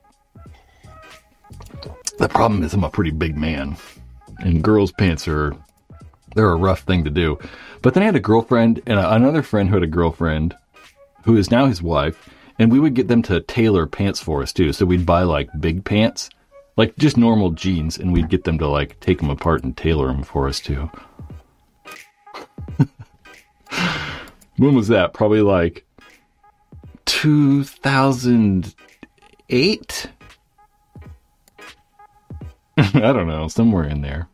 The problem is I'm a pretty big man. And girls' pants are, they're a rough thing to do. But then I had a girlfriend and another friend who had a girlfriend who is now his wife. And we would get them to tailor pants for us too. So we'd buy like big pants, like just normal jeans. And we'd get them to like take them apart and tailor them for us too. When was that? Probably like two thousand eight? I don't know, somewhere in there.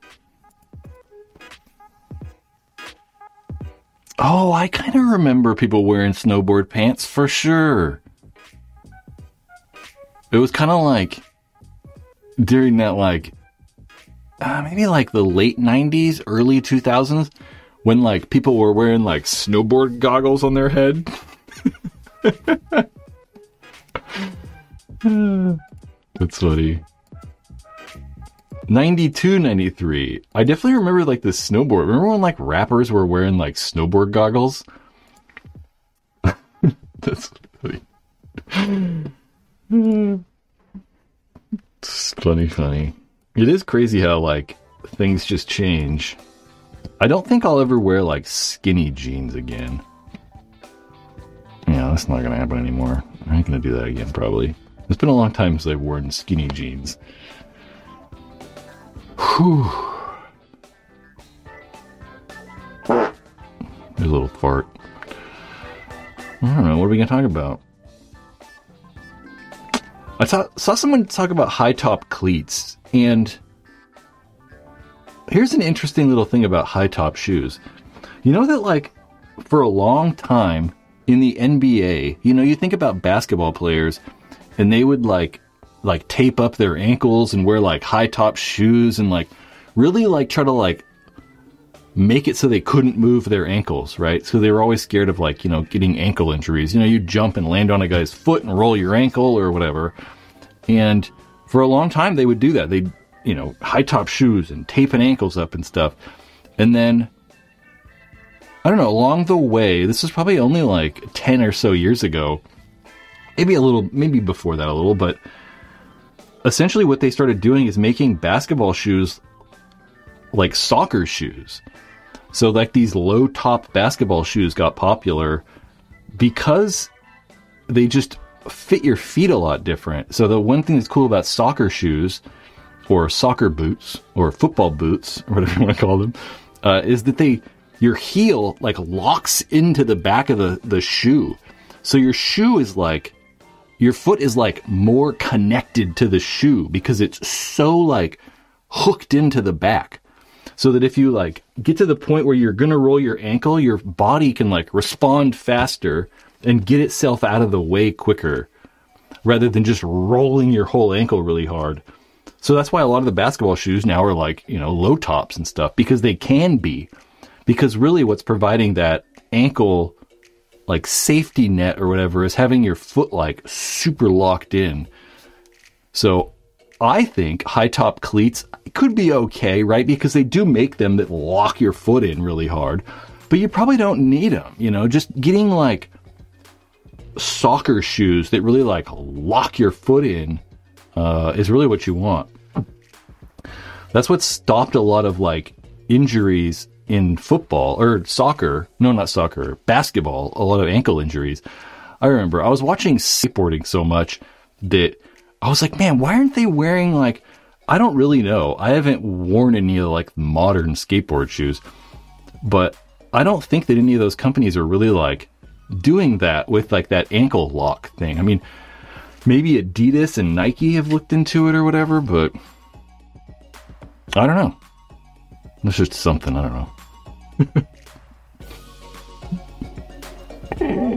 Oh, I kind of remember people wearing snowboard pants for sure. It was kind of like during that like uh, maybe like the late nineties, early two thousands, when like people were wearing like snowboard goggles on their head. That's funny. ninety-two, ninety-three. I definitely remember like the snowboard. Remember when like rappers were wearing like snowboard goggles? That's funny. It's funny, funny. It is crazy how like things just change. I don't think I'll ever wear like skinny jeans again. Yeah, that's not gonna happen anymore. I ain't gonna do that again probably. It's been a long time since I've worn skinny jeans. Whew. There's a little fart. I don't know, what are we gonna talk about? I saw, saw someone talk about high top cleats, and here's an interesting little thing about high top shoes. You know that like for a long time in the N B A, you know, you think about basketball players and they would like like tape up their ankles and wear like high top shoes and like really like try to like make it so they couldn't move their ankles, right? So they were always scared of like, you know, getting ankle injuries. You know, you jump and land on a guy's foot and roll your ankle or whatever. And for a long time they would do that. They'd, you know, high top shoes and taping ankles up and stuff. And then, I don't know, along the way, this was probably only like ten or so years ago, maybe a little, maybe before that a little, but essentially what they started doing is making basketball shoes like soccer shoes. So like these low top basketball shoes got popular because they just fit your feet a lot different. So the one thing that's cool about soccer shoes or soccer boots or football boots or whatever you want to call them uh, is that they, your heel like locks into the back of the, the shoe. So your shoe is like, your foot is like more connected to the shoe because it's so like hooked into the back. So that if you like get to the point where you're going to roll your ankle, your body can like respond faster and get itself out of the way quicker rather than just rolling your whole ankle really hard. So that's why a lot of the basketball shoes now are like, you know, low tops and stuff because they can be. Because really what's providing that ankle like safety net or whatever is having your foot like super locked in. So I think high top cleats could be okay, right? Because they do make them that lock your foot in really hard, but you probably don't need them. You know, just getting like soccer shoes that really like lock your foot in uh, is really what you want. That's what stopped a lot of like injuries in football or soccer. No, not soccer, basketball. A lot of ankle injuries. I remember I was watching skateboarding so much that I was like, man, why aren't they wearing like, I don't really know. I haven't worn any of like modern skateboard shoes, but I don't think that any of those companies are really like doing that with like that ankle lock thing. I mean, maybe Adidas and Nike have looked into it or whatever, but I don't know. It's just something, I don't know.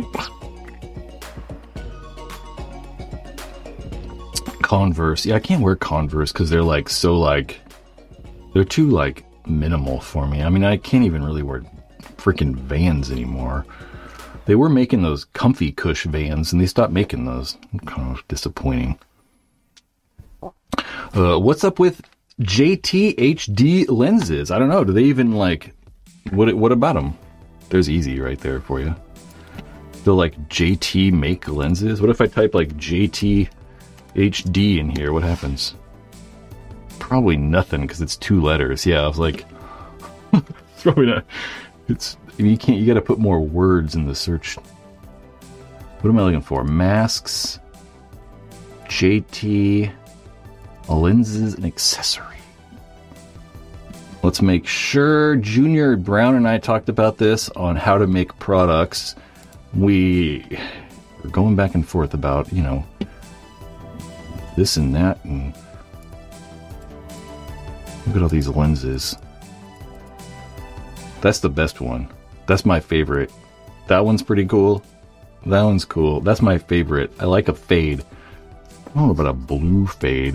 Converse. Yeah, I can't wear Converse because they're like so like they're too like minimal for me. I mean, I can't even really wear freaking Vans anymore. They were making those comfy cush Vans and they stopped making those. Kind of disappointing. Uh, what's up with J T H D lenses? I don't know. Do they even like what? What about them? There's easy right there for you. They'll like J T make lenses. What if I type like J T H D in here? What happens? Probably nothing because it's two letters. Yeah, I was like, it's probably not. It's you can't. You got to put more words in the search. What am I looking for? Masks, J T, lenses, and accessory. Let's make sure. Junior Brown and I talked about this on how to make products. We were going back and forth about, you know, this and that, and look at all these lenses. That's the best one. That's my favorite. That one's pretty cool. That one's cool. That's my favorite. I like a fade. I don't know about a blue fade.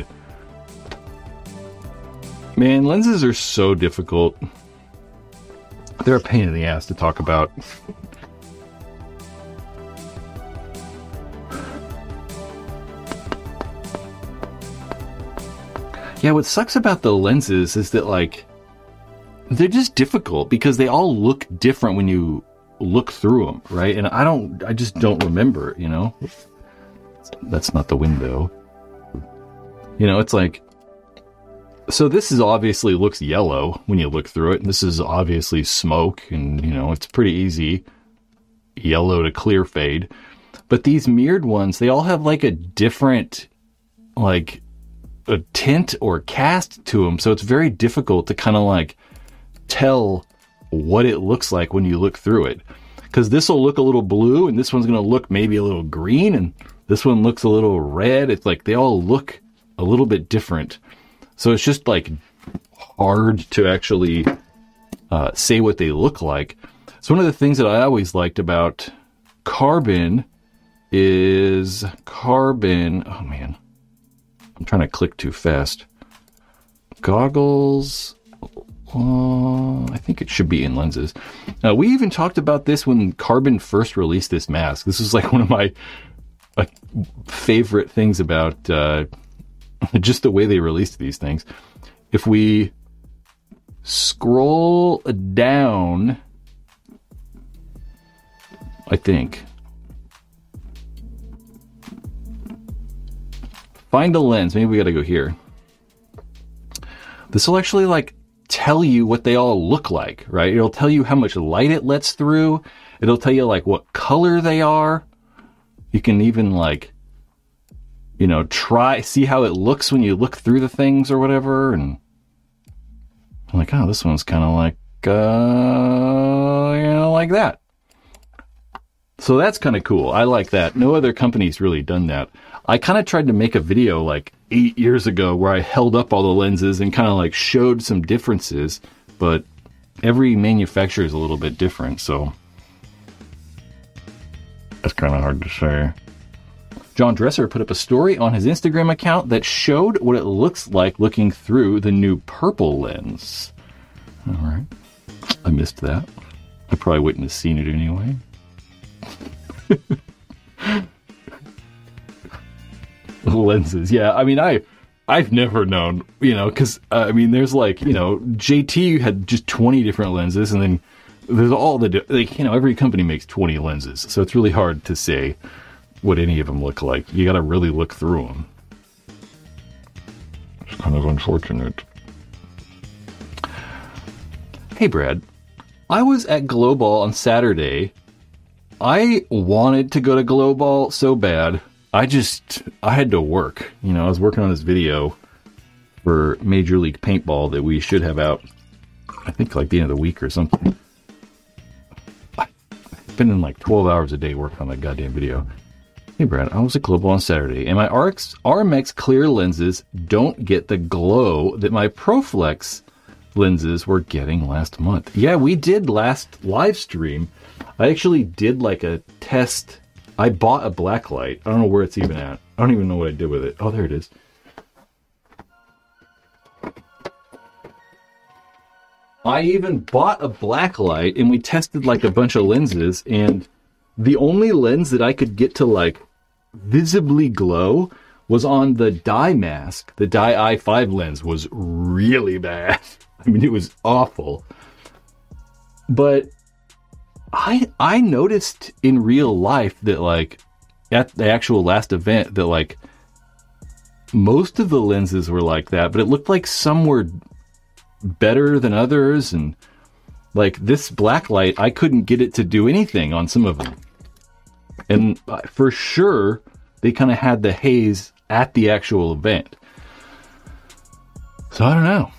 Man, lenses are so difficult. They're a pain in the ass to talk about. Yeah, what sucks about the lenses is that, like, they're just difficult because they all look different when you look through them, right? And I don't, I just don't remember, you know? That's not the window. You know, it's like, so this is obviously looks yellow when you look through it. And this is obviously smoke and, you know, it's pretty easy. Yellow to clear fade. But these mirrored ones, they all have like a different, like, a tint or cast to them, so it's very difficult to kind of like tell what it looks like when you look through it, because this will look a little blue and this one's going to look maybe a little green and this one looks a little red. It's like they all look a little bit different, so it's just like hard to actually uh, say what they look like. So one of the things that I always liked about Carbon is Carbon oh man I'm trying to click too fast. Goggles. Uh, I think it should be in lenses. Uh, we even talked about this when Carbon first released this mask. This was like one of my uh, favorite things about uh, just the way they released these things. If we scroll down, I think. Find a lens. Maybe we got to go here. This will actually like tell you what they all look like, right? It'll tell you how much light it lets through. It'll tell you like what color they are. You can even like, you know, try, see how it looks when you look through the things or whatever. And I'm like, oh, this one's kind of like, uh, you know, like that. So that's kind of cool. I like that. No other company's really done that. I kind of tried to make a video like eight years ago where I held up all the lenses and kind of like showed some differences, but every manufacturer is a little bit different, so that's kind of hard to say. John Dresser put up a story on his Instagram account that showed what it looks like looking through the new purple lens. All right. I missed that. I probably wouldn't have seen it anyway. Lenses, yeah. I mean, I, I've never known, you know, because uh, I mean, there's like, you know, J T had just twenty different lenses, and then there's all the like, you know, every company makes twenty lenses, so it's really hard to say what any of them look like. You got to really look through them. It's kind of unfortunate. Hey, Brad, I was at Global on Saturday. I wanted to go to Global so bad. I just, I had to work. You know, I was working on this video for Major League Paintball that we should have out, I think, like the end of the week or something. I've been in like twelve hours a day working on that goddamn video. Hey, Brad, I was at Global on Saturday, and my R M X clear lenses don't get the glow that my ProFlex lenses we're getting last month. Yeah, we did last live stream. I actually did like a test. I bought a black light. I don't know where it's even at. I don't even know what I did with it. Oh, there it is. I even bought a black light and we tested like a bunch of lenses, and the only lens that I could get to like visibly glow was on the dye mask. The dye I five lens was really bad. I mean, it was awful. But I I noticed in real life that like at the actual last event that like most of the lenses were like that, but it looked like some were better than others, and like this black light, I couldn't get it to do anything on some of them. And for sure, they kind of had the haze at the actual event. So I don't know.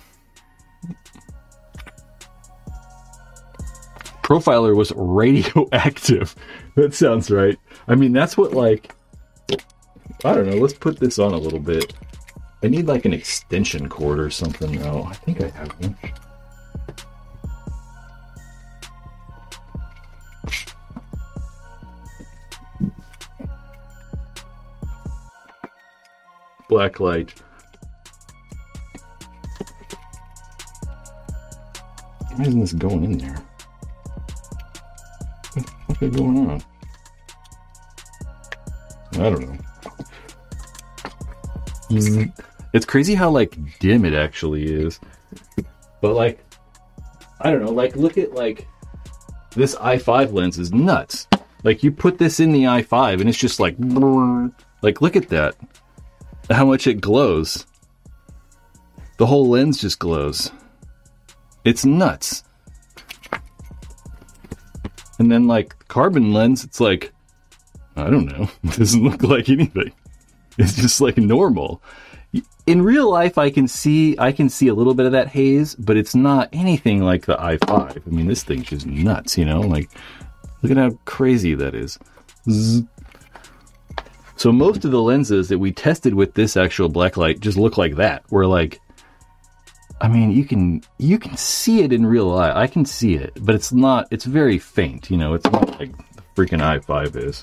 Profiler was radioactive. That sounds right. I mean, that's what like, I don't know. Let's put this on a little bit. I need like an extension cord or something. Oh, I think I have one. Black light. Why isn't this going in there? What the fuck is going on? I don't know. Mm. It's crazy how like dim it actually is. But like, I don't know, like look at like this I five lens is nuts. Like you put this in the I five and it's just like, like look at that. How much it glows. The whole lens just glows. It's nuts. And then like carbon lens, it's like, I don't know, it doesn't look like anything. It's just like normal. In real life, I can see I can see a little bit of that haze, but it's not anything like the I five. I mean, this thing's just nuts, you know? Like, look at how crazy that is. Zzz. So most of the lenses that we tested with this actual blacklight just look like that. Where like, I mean, you can you can see it in real life. I can see it, but it's not. It's very faint, you know. It's not like the freaking I five is.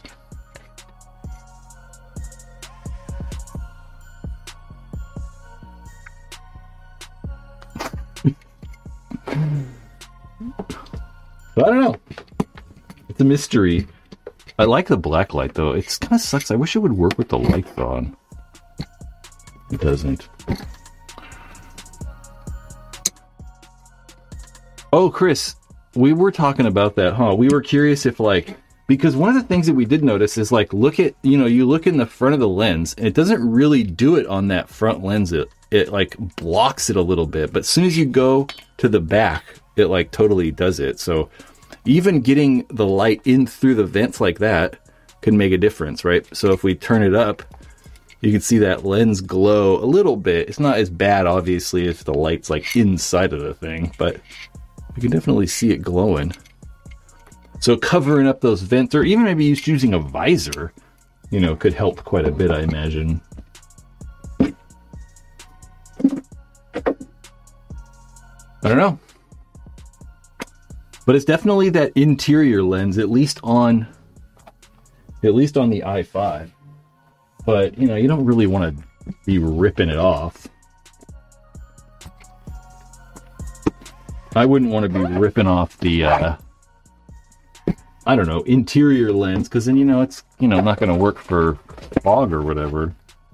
I don't know. It's a mystery. I like the black light though. It kind of sucks. I wish it would work with the lights on. It doesn't. Oh, Chris, we were talking about that, huh? We were curious if like, because one of the things that we did notice is like, look at, you know, you look in the front of the lens and it doesn't really do it on that front lens. It, it like blocks it a little bit, but as soon as you go to the back, it like totally does it. So even getting the light in through the vents like that can make a difference, right? So if we turn it up, you can see that lens glow a little bit. It's not as bad, obviously, if the light's like inside of the thing, but you can definitely see it glowing. So covering up those vents, or even maybe just using a visor, you know, could help quite a bit, I imagine. I don't know. But it's definitely that interior lens, at least on at least on the I five. But, you know, you don't really want to be ripping it off. I wouldn't want to be ripping off the, uh, I don't know, interior lens, because then, you know, it's, you know, not going to work for fog or whatever.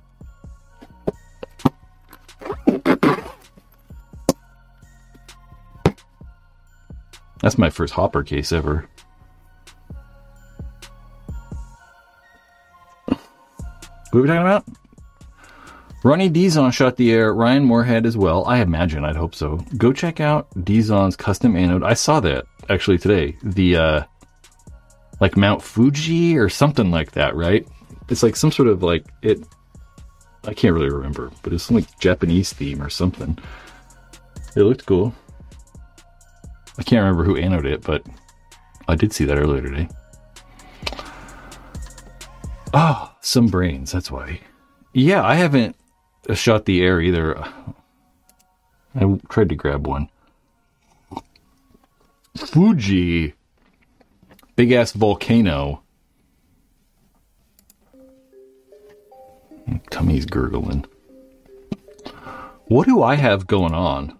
That's my first Hopper case ever. What are we talking about? Ronnie Dizon shot the air. Ryan Moorhead as well. I imagine. I'd hope so. Go check out Dizon's custom anode. I saw that actually today. The uh, like Mount Fuji or something like that, right? It's like some sort of like it. I can't really remember, but it's some like Japanese theme or something. It looked cool. I can't remember who anoded it, but I did see that earlier today. Oh, some brains, that's why. Yeah, I haven't shot the air either. I tried to grab one. Fuji. Big ass volcano. Tummy's gurgling. What do I have going on?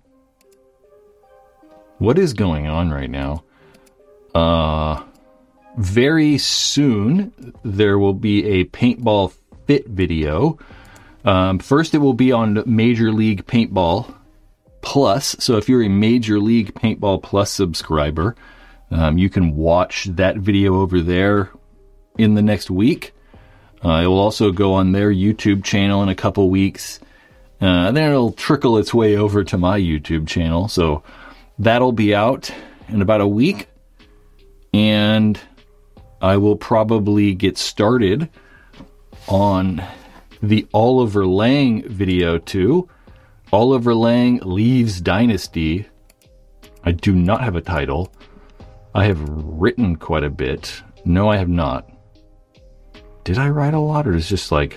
What is going on right now? Uh, very soon there will be a paintball fit video. Um, first, it will be on Major League Paintball Plus. So if you're a Major League Paintball Plus subscriber, um, you can watch that video over there in the next week. Uh, it will also go on their YouTube channel in a couple weeks. Uh, then it'll trickle its way over to my YouTube channel. So that'll be out in about a week. And I will probably get started on the Oliver Lang video too. Oliver Lang Leaves Dynasty. I do not have a title. I have written quite a bit. No, I have not. Did I write a lot, or is it just like...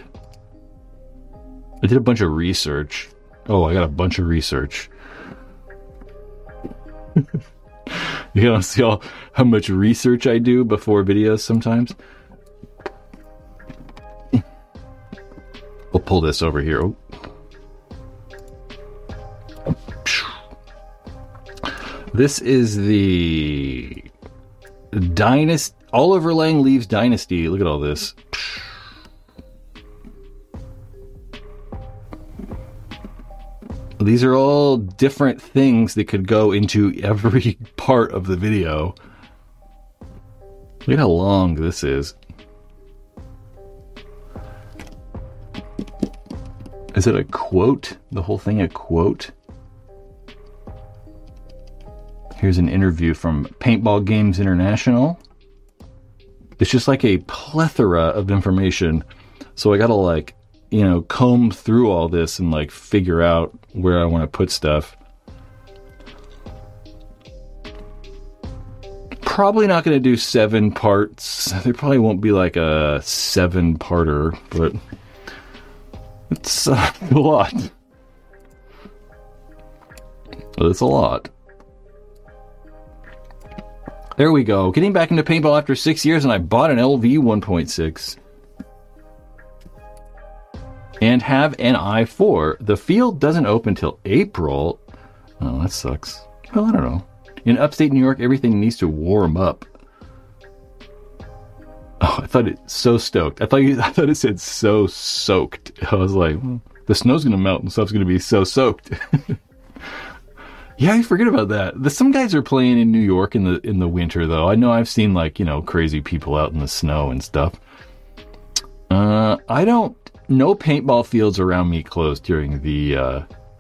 I did a bunch of research. Oh, I got a bunch of research. You don't see all, how much research I do before videos sometimes? We'll pull this over here. Oh. This is the Dynasty. Oliver Lang Leaves Dynasty. Look at all this. These are all different things that could go into every part of the video. Look at how long this is. Is it a quote? The whole thing a quote? Here's an interview from Paintball Games International. It's just like a plethora of information. So I gotta like, you know, comb through all this and like figure out where I want to put stuff. Probably not going to do seven parts. There probably won't be like a seven parter, but it's uh, a lot. It's a lot. There we go. Getting back into paintball after six years, and I bought an L V one point six. And have an I four. The field doesn't open till April. Oh, that sucks. Well, I don't know. In upstate New York, everything needs to warm up. Oh, I thought it so stoked. I thought you, I thought it said so soaked. I was like, well, the snow's gonna melt and stuff's gonna be so soaked. Yeah, I forget about that. The, some guys are playing in New York in the in the winter, though. I know I've seen like, you know, crazy people out in the snow and stuff. Uh, I don't. No paintball fields around me closed during the. Uh,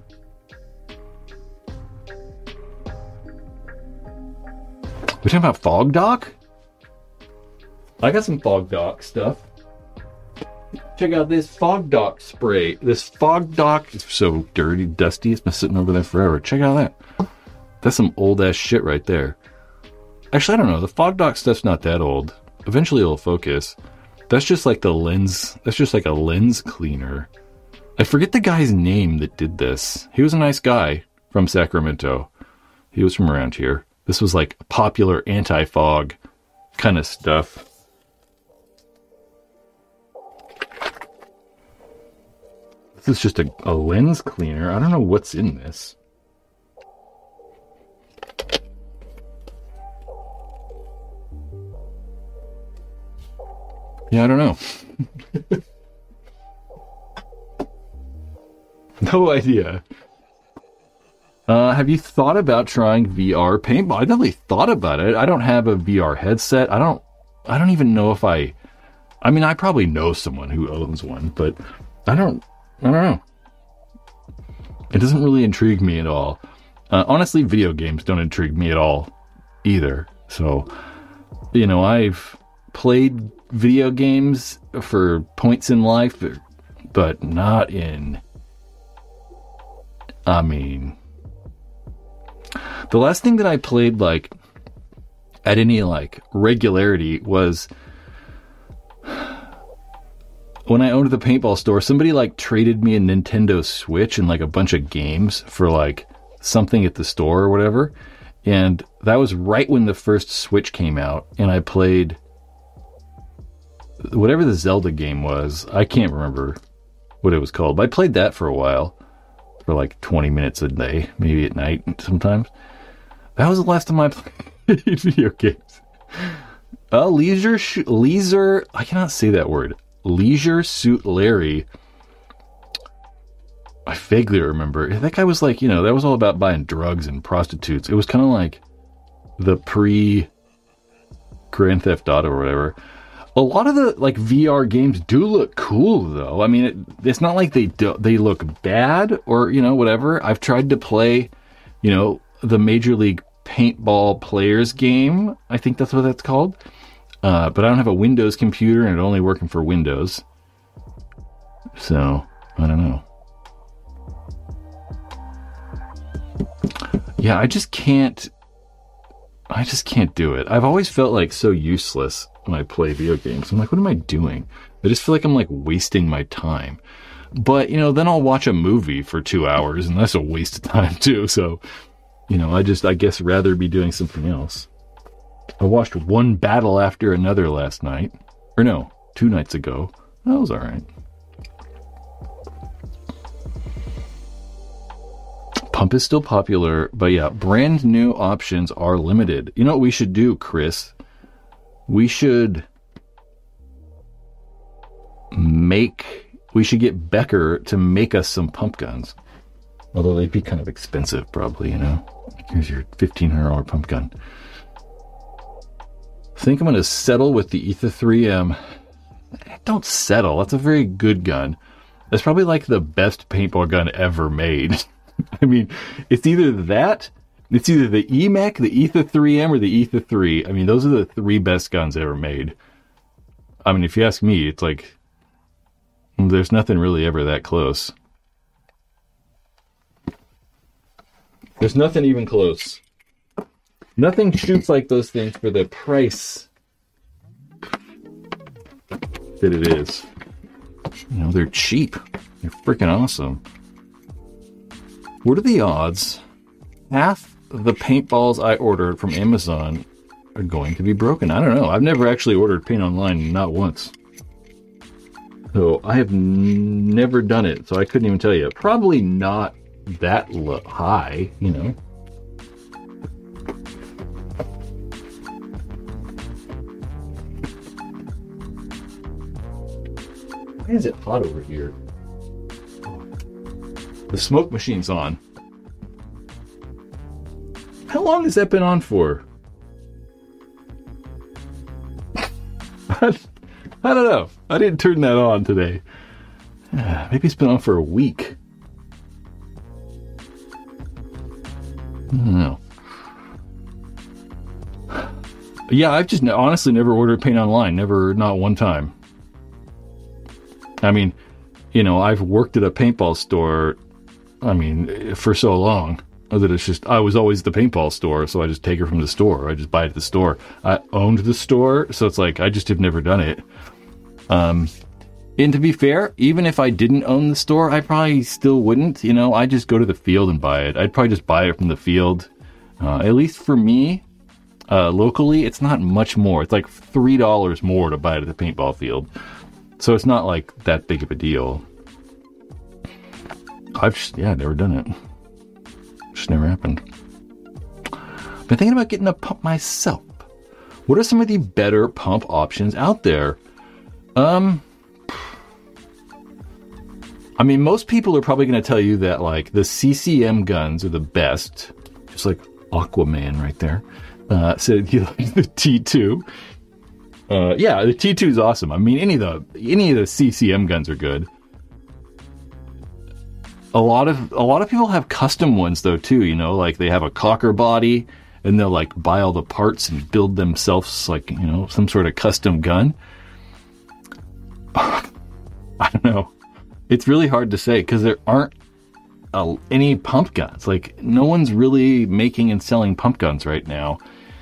We're talking about Fog Dock? I got some Fog Dock stuff. Check out this Fog Dock spray. This Fog Dock is so dirty, dusty. It's been sitting over there forever. Check out that. That's some old ass shit right there. Actually, I don't know. The Fog Dock stuff's not that old. Eventually it'll focus. That's just like the lens. That's just like a lens cleaner. I forget the guy's name that did this. He was a nice guy from Sacramento. He was from around here. This was like popular anti-fog kind of stuff. This is just a, a lens cleaner. I don't know what's in this. Yeah, I don't know. No idea. Uh, have you thought about trying V R paintball? I definitely thought about it. I don't have a V R headset. I don't. I don't even know if I. I mean, I probably know someone who owns one, but I don't. I don't know. It doesn't really intrigue me at all. Uh, honestly, video games don't intrigue me at all either. So, you know, I've played video games for points in life, but not in. I mean, the last thing that I played, like, at any, like, regularity was when I owned the paintball store. Somebody, like, traded me a Nintendo Switch and, like, a bunch of games for, like, something at the store or whatever. And that was right when the first Switch came out, and I played whatever the Zelda game was. I can't remember what it was called, but I played that for a while, for like twenty minutes a day, maybe at night sometimes. That was the last time I played video games. Uh, Leisure, sh- Leisure, I cannot say that word. Leisure Suit Larry. I vaguely remember. That guy was like, you know, that was all about buying drugs and prostitutes. It was kind of like the pre Grand Theft Auto or whatever. A lot of the like V R games do look cool though. I mean, it, it's not like they do, they look bad or, you know, whatever. I've tried to play, you know, the Major League Paintball Players game. I think that's what that's called. Uh, but I don't have a Windows computer and it's only working for Windows. So, I don't know. Yeah, I just can't, I just can't do it. I've always felt like so useless when I play video games. I'm like, what am I doing? I just feel like I'm like wasting my time. But, you know, then I'll watch a movie for two hours and that's a waste of time too. So, you know, I just, I guess rather be doing something else. I watched one battle after another last night. Or no, two nights ago. That was alright. Pump is still popular, but yeah, brand new options are limited. You know what we should do, Chris? We should make, we should get Becker to make us some pump guns. Although they'd be kind of expensive, probably, you know. Here's your fifteen hundred dollars pump gun. I think I'm going to settle with the Ether three M. Don't settle. That's a very good gun. That's probably like the best paintball gun ever made. I mean, it's either that, it's either the E M E C, the Ether three M, or the Ether three. I mean, those are the three best guns ever made. I mean, if you ask me, it's like, there's nothing really ever that close. There's nothing even close. Nothing shoots like those things for the price that it is. You know, they're cheap. They're freaking awesome. What are the odds half the paintballs I ordered from Amazon are going to be broken? I don't know. I've never actually ordered paint online, not once. So I have n- never done it, so I couldn't even tell you. Probably not that lo- high, you know. Why is it hot over here? The smoke machine's on. How long has that been on for? I don't know. I didn't turn that on today. Maybe it's been on for a week. I don't know. Yeah, I've just honestly never ordered paint online. Never, not one time. I mean, you know, I've worked at a paintball store, I mean, for so long that it's just, I was always the paintball store, so I just take it from the store. I just buy it at the store. I owned the store, so it's like, I just have never done it. Um, and to be fair, even if I didn't own the store, I probably still wouldn't, you know, I just go to the field and buy it. I'd probably just buy it from the field. Uh, at least for me, uh, locally, it's not much more. It's like three dollars more to buy it at the paintball field. So it's not like that big of a deal. I've just, yeah, never done it. Just never happened. Been thinking about getting a pump myself. What are some of the better pump options out there? Um, I mean, most people are probably going to tell you that like the C C M guns are the best. Just like Aquaman right there. Uh, so you like the T two. Uh, yeah, the T two is awesome. I mean, any of the any of the C C M guns are good. A lot of a lot of people have custom ones though too. You know, like they have a cocker body, and they'll like buy all the parts and build themselves like, you know, some sort of custom gun. I don't know. It's really hard to say because there aren't uh, any pump guns. Like no one's really making and selling pump guns right now.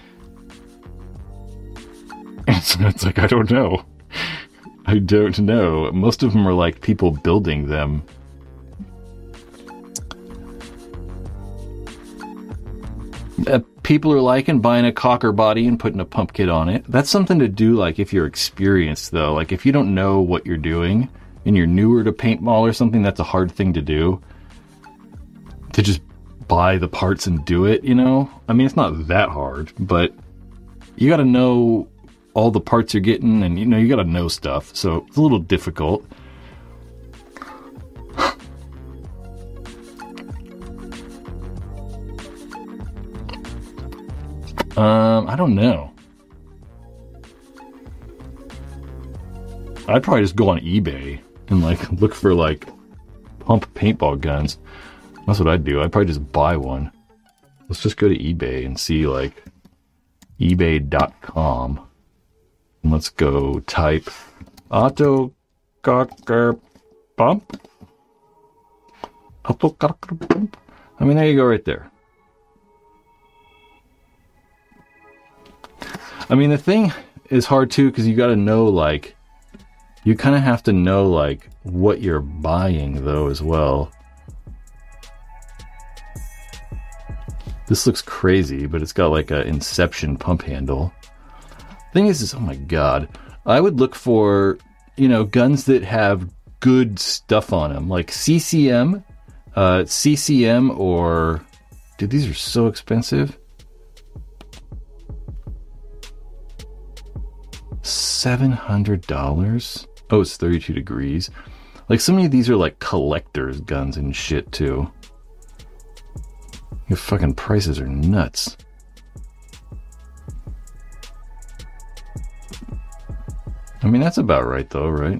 So it's like, I don't know. I don't know. Most of them are like people building them. Uh, people are liking buying a cocker body and putting a pump kit on it. That's something to do, like, if you're experienced, though. Like, if you don't know what you're doing and you're newer to paintball or something, that's a hard thing to do. To just buy the parts and do it, you know? I mean, it's not that hard, but you gotta know all the parts you're getting, and, you know, you gotta know stuff, so it's a little difficult. um, I don't know. I'd probably just go on eBay and, like, look for, like, pump paintball guns. That's what I'd do. I'd probably just buy one. Let's just go to eBay and see, like, ebay dot com. And let's go type auto cocker pump. Auto cocker pump. I mean, there you go right there. I mean, the thing is hard, too, because you got to know, like, you kind of have to know, like, what you're buying, though, as well. This looks crazy, but it's got like a Inception pump handle. Thing is, is, oh my god, I would look for, you know, guns that have good stuff on them, like C C M, uh, C C M, or, dude, these are so expensive. seven hundred dollars? Oh, it's thirty-two degrees. Like, so many of these are like collector's guns and shit, too. Your fucking prices are nuts. I mean, that's about right, though, right?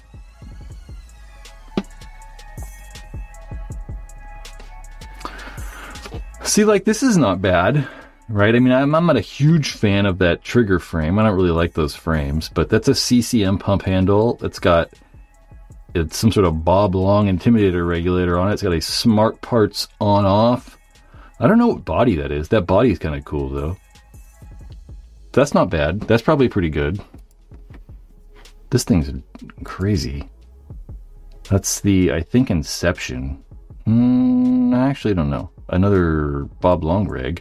See, like, this is not bad, right? I mean, I'm, I'm not a huge fan of that trigger frame. I don't really like those frames, but that's a C C M pump handle. It's got it's some sort of Bob Long Intimidator regulator on it. It's got a Smart Parts on-off. I don't know what body that is. That body is kind of cool, though. That's not bad. That's probably pretty good. This thing's crazy. That's the, I think, Inception. Mm, I actually don't know. Another Bob Long rig.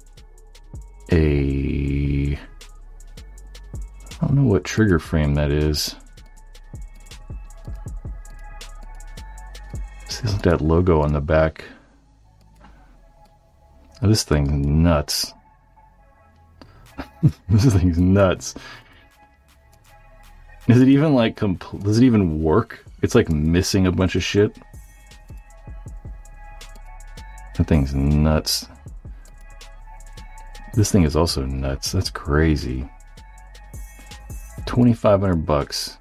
A... I don't know what trigger frame that is. See that logo on the back. Oh, this thing's nuts. This thing's nuts. Is it even like compl- does it even work? It's like missing a bunch of shit. That thing's nuts. This thing is also nuts. That's crazy. twenty-five hundred bucks.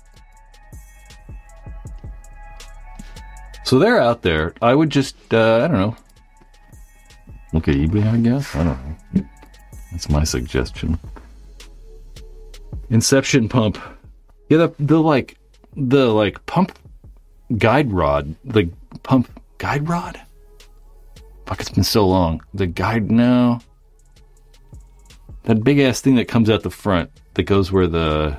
So they're out there. I would just, uh, I don't know. Look at eBay, I guess? I don't know. That's my suggestion. Inception pump. Yeah, the, the like, the like pump guide rod. The pump guide rod? Fuck, it's been so long. The guide, no. That big ass thing that comes out the front that goes where the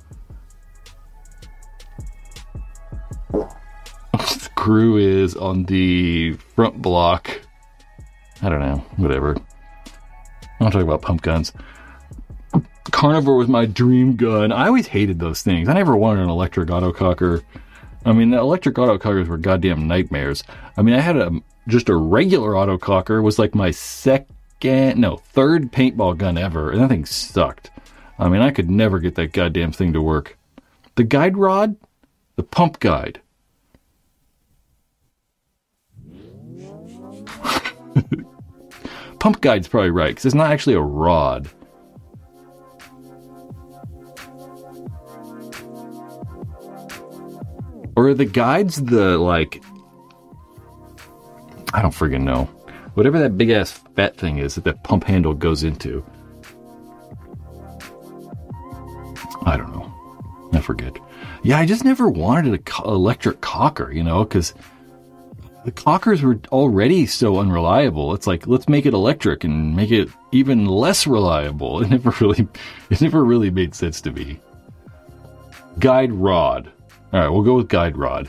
screw is on the front block. I don't know. Whatever. I don't talk about pump guns. Carnivore was my dream gun. I always hated those things. I never wanted an electric autococker. I mean, the electric autocockers were goddamn nightmares. I mean, I had a just a regular autococker. Was like my second, no, third paintball gun ever, and that thing sucked. I mean, I could never get that goddamn thing to work. The guide rod, the pump guide. Pump guide's probably right, because it's not actually a rod. Or are the guides the, like... I don't friggin' know. Whatever that big-ass fat thing is that that pump handle goes into. I don't know. I forget. Yeah, I just never wanted an co- electric cocker, you know, because... the cockers were already so unreliable. It's like, let's make it electric and make it even less reliable. It never really, it never really made sense to me. Guide rod. All right, we'll go with guide rod.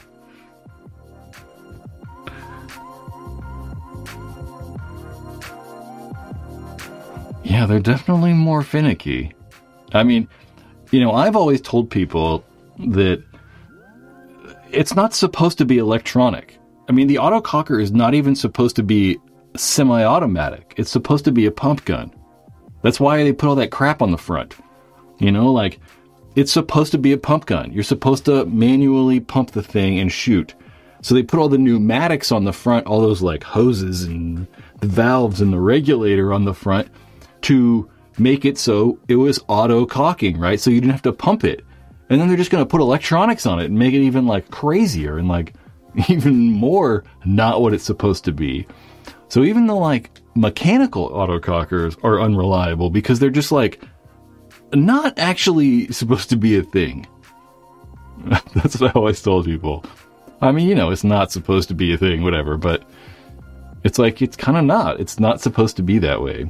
Yeah, they're definitely more finicky. I mean, you know, I've always told people that it's not supposed to be electronic. I mean, the autococker is not even supposed to be semi-automatic. It's supposed to be a pump gun. That's why they put all that crap on the front. You know, like, it's supposed to be a pump gun. You're supposed to manually pump the thing and shoot. So they put all the pneumatics on the front, all those like hoses and the valves and the regulator on the front to make it so it was auto-cocking, right? So you didn't have to pump it. And then they're just going to put electronics on it and make it even like crazier and like even more not what it's supposed to be. So even the like mechanical autocockers are unreliable because they're just like not actually supposed to be a thing. That's what I always told people. I mean, you know, it's not supposed to be a thing, whatever, but it's like, it's kind of not. It's not supposed to be that way.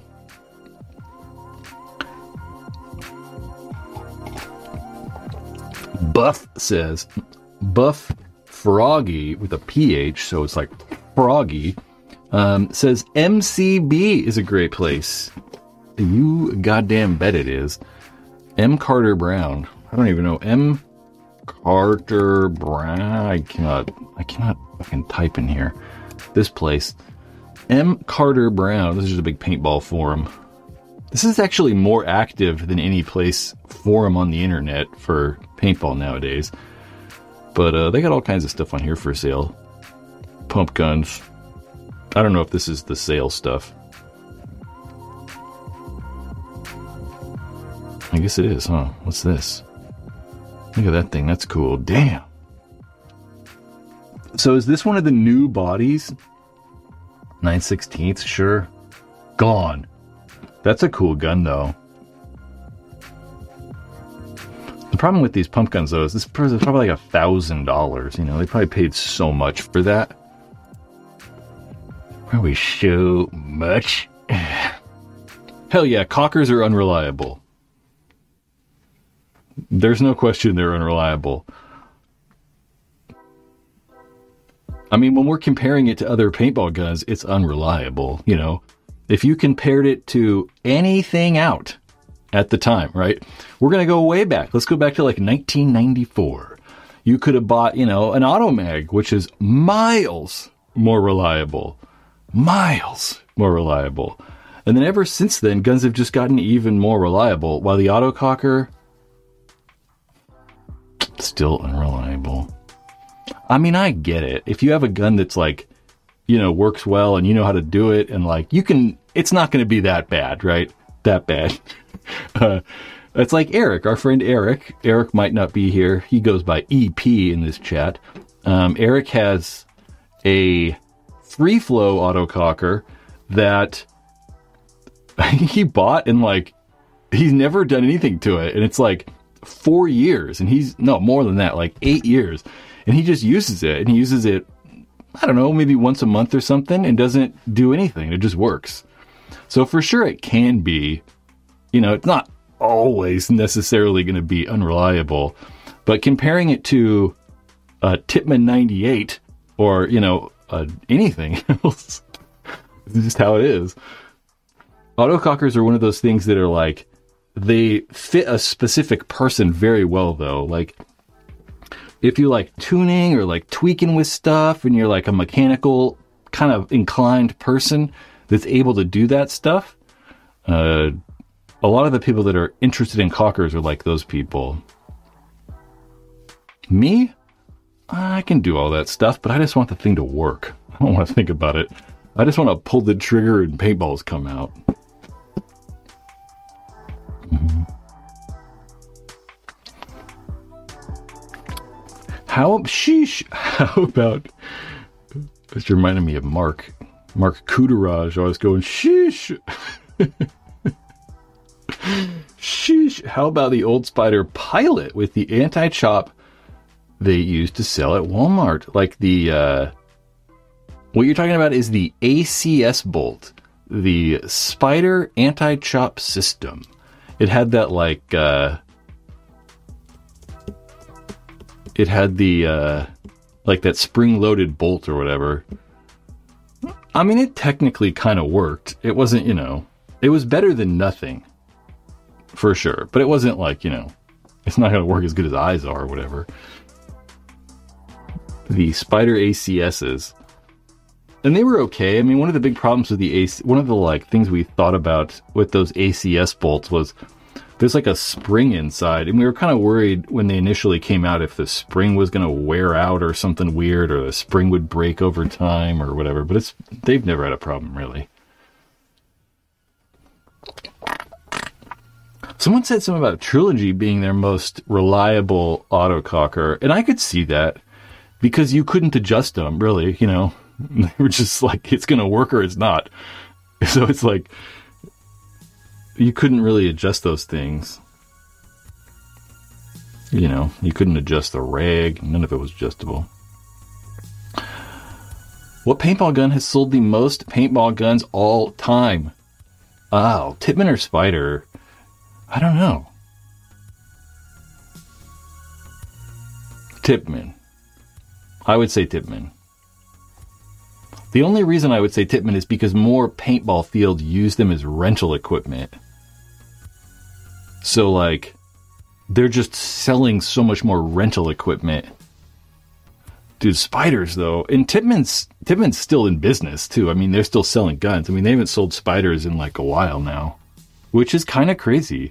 Buff says, Buff Froggy with a P H, so it's like Froggy, um, says M C B is a great place. You goddamn bet it is. M. Carter Brown. I don't even know. M. Carter Brown. I cannot, I cannot fucking type in here. This place. M. Carter Brown. This is just a big paintball forum. This is actually more active than any place forum on the internet for paintball nowadays. But uh, they got all kinds of stuff on here for sale. Pump guns. I don't know if this is the sale stuff. I guess it is, huh? What's this? Look at that thing. That's cool. Damn. So is this one of the new bodies? nine sixteenths, sure. Gone. That's a cool gun, though. The problem with these pump guns, though, is this is probably like a thousand dollars. You know, they probably paid so much for that. Probably so much. Hell yeah, cockers are unreliable. There's no question they're unreliable. I mean, when we're comparing it to other paintball guns, it's unreliable, you know. If you compared it to anything out at the time, right? We're going to go way back. Let's go back to like nineteen ninety-four. You could have bought, you know, an Automag, which is miles more reliable. Miles more reliable. And then ever since then, guns have just gotten even more reliable, while the autococker, still unreliable. I mean, I get it. If you have a gun that's like, you know, works well and you know how to do it and like you can, it's not going to be that bad, right? That bad. uh, it's like Eric, our friend Eric. Eric might not be here. He goes by E P in this chat. Um, Eric has a free flow autococker that he bought and like, he's never done anything to it. And it's like four years and he's, no, more than that, like eight years. And he just uses it and he uses it, I don't know, maybe once a month or something and doesn't do anything. It just works. So for sure it can be, you know, it's not always necessarily going to be unreliable, but comparing it to a Tippmann ninety-eight or, you know, uh, anything else, it's just how it is. Autocockers are one of those things that are like, they fit a specific person very well though. Like, if you like tuning or like tweaking with stuff and you're like a mechanical kind of inclined person that's able to do that stuff, uh, a lot of the people that are interested in cockers are like those people. Me? I can do all that stuff, but I just want the thing to work. I don't want to think about it. I just want to pull the trigger and paintballs come out. Mm-hmm. How, sheesh, how about, this reminded me of Mark, Mark Kudaraj, always going, sheesh, sheesh, how about the Old Spider Pilot with the anti-chop they used to sell at Walmart? Like the, uh, what you're talking about is the A C S bolt, the Spider anti-chop system. It had that like, uh, it had the, uh, like that spring-loaded bolt or whatever. I mean, it technically kind of worked. It wasn't, you know, It was better than nothing, for sure. But it wasn't like, you know, it's not going to work as good as eyes are or whatever. The Spider A C Ss. And they were okay. I mean, one of the big problems with the A C... One of the, like, things we thought about with those A C S bolts was there's, like, a spring inside. And we were kind of worried when they initially came out if the spring was going to wear out or something weird, or the spring would break over time or whatever. But it's they've never had a problem, really. Someone said something about Trilogy being their most reliable autococker, and I could see that because you couldn't adjust them, really, you know. They were just like, it's going to work or it's not. So it's like, you couldn't really adjust those things. You know, you couldn't adjust the rag. None of it was adjustable. What paintball gun has sold the most paintball guns all time? Oh, Tippmann or Spider? I don't know. Tippmann. I would say Tippmann. The only reason I would say Tippmann is because more paintball fields use them as rental equipment. So, like, they're just selling so much more rental equipment. Dude, Spiders, though, and Tippmann's, Tippmann's still in business, too. I mean, they're still selling guns. I mean, they haven't sold Spiders in, like, a while now, which is kind of crazy.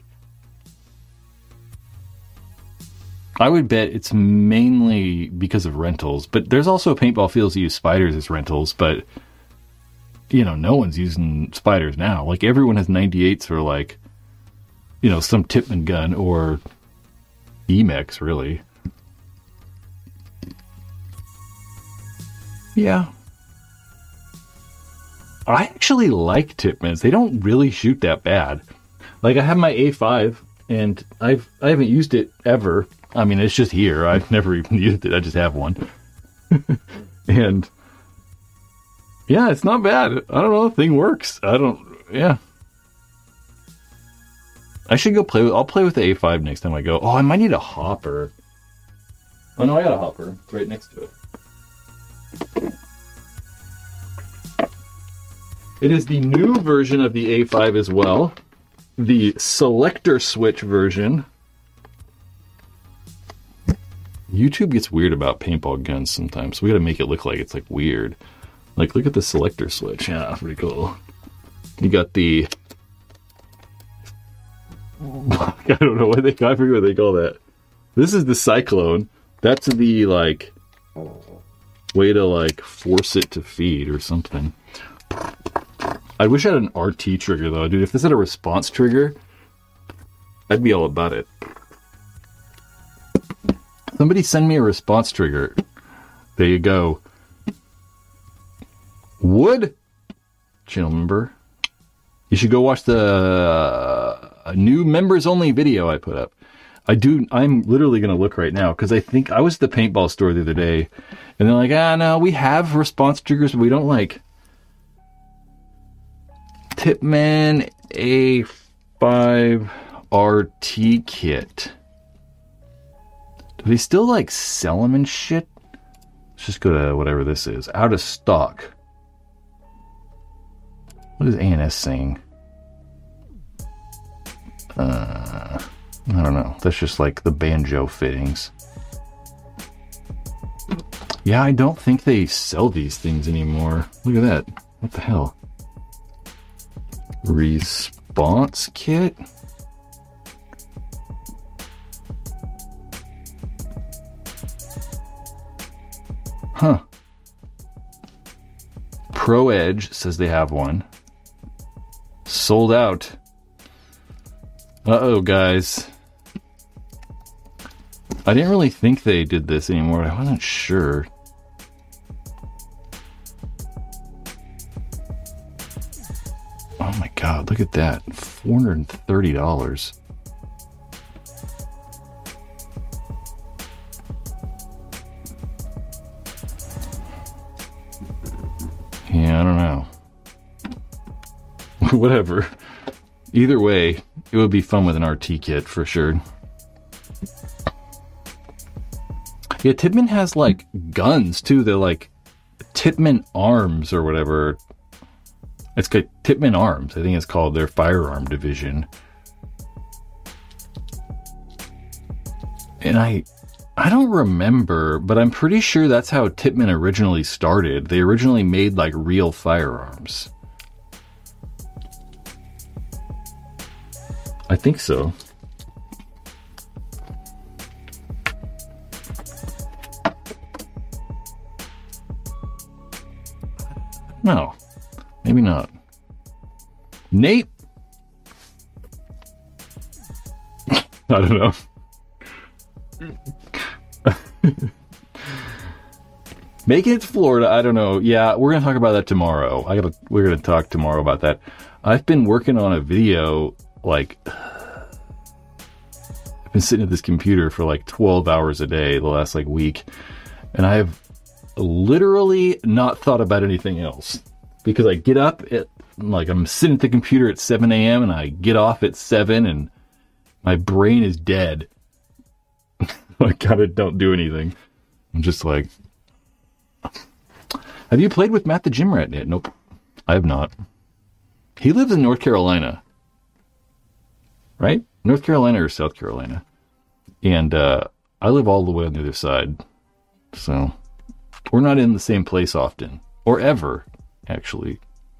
I would bet it's mainly because of rentals, but there's also paintball fields that use Spiders as rentals, but, you know, no one's using Spiders now. Like, everyone has ninety-eights or, like, you know, some Tippmann gun or E M E X, really. Yeah. I actually like Tippmanns. They don't really shoot that bad. Like, I have my A five, and I've, I haven't used it ever. I mean, it's just here. I've never even used it. I just have one. And, yeah, it's not bad. I don't know. The thing works. I don't, yeah. I should go play with, I'll play with the A five next time I go. Oh, I might need a hopper. Oh, no, I got a hopper. It's right next to it. It is the new version of the A five as well. The selector switch version. YouTube gets weird about paintball guns sometimes. We gotta make it look like it's like weird. Like, look at the selector switch. Yeah, pretty cool. You got the... I don't know what they call, I forget what they call that. This is the Cyclone. That's the, like, way to, like, force it to feed or something. I wish I had an R T trigger, though, dude. If this had a response trigger, I'd be all about it. Somebody send me a response trigger. There you go. Wood channel member. You should go watch the uh, new members only video I put up. I do. I'm literally going to look right now because I think I was at the paintball store the other day, and they're like, ah, no, we have response triggers, but we don't like Tippmann A five R T kit. Do they still, like, sell them and shit? Let's just go to whatever this is. Out of stock. What is A N S saying? Uh, I don't know. That's just, like, the banjo fittings. Yeah, I don't think they sell these things anymore. Look at that. What the hell? Response kit? Huh. Pro Edge says they have one. Sold out. Uh-oh, guys. I didn't really think they did this anymore. I wasn't sure. Oh my god, look at that. four hundred thirty dollars. Yeah, I don't know. Whatever. Either way, it would be fun with an R T kit for sure. Yeah, Tippmann has like guns too. They're like Tippmann arms or whatever. It's got Tippmann Arms. I think it's called their firearm division. And I, I don't remember, but I'm pretty sure that's how Tippmann originally started. They originally made like real firearms. I think so. No, maybe not. Nate? I don't know. Making it to Florida, I don't know. Yeah, we're gonna talk about that tomorrow. I gotta, we're gonna talk tomorrow about that. I've been working on a video, like, I've been sitting at this computer for like twelve hours a day the last like week, and I have literally not thought about anything else, because I get up at, like, I'm sitting at the computer at seven a.m. and I get off at seven and my brain is dead. I kind of don't do anything. I'm just like, have you played with Matt the Gym Rat yet? Nope, I have not. He lives in North Carolina, right? North Carolina or South Carolina. And uh, I live all the way on the other side. So we're not in the same place often, or ever, actually.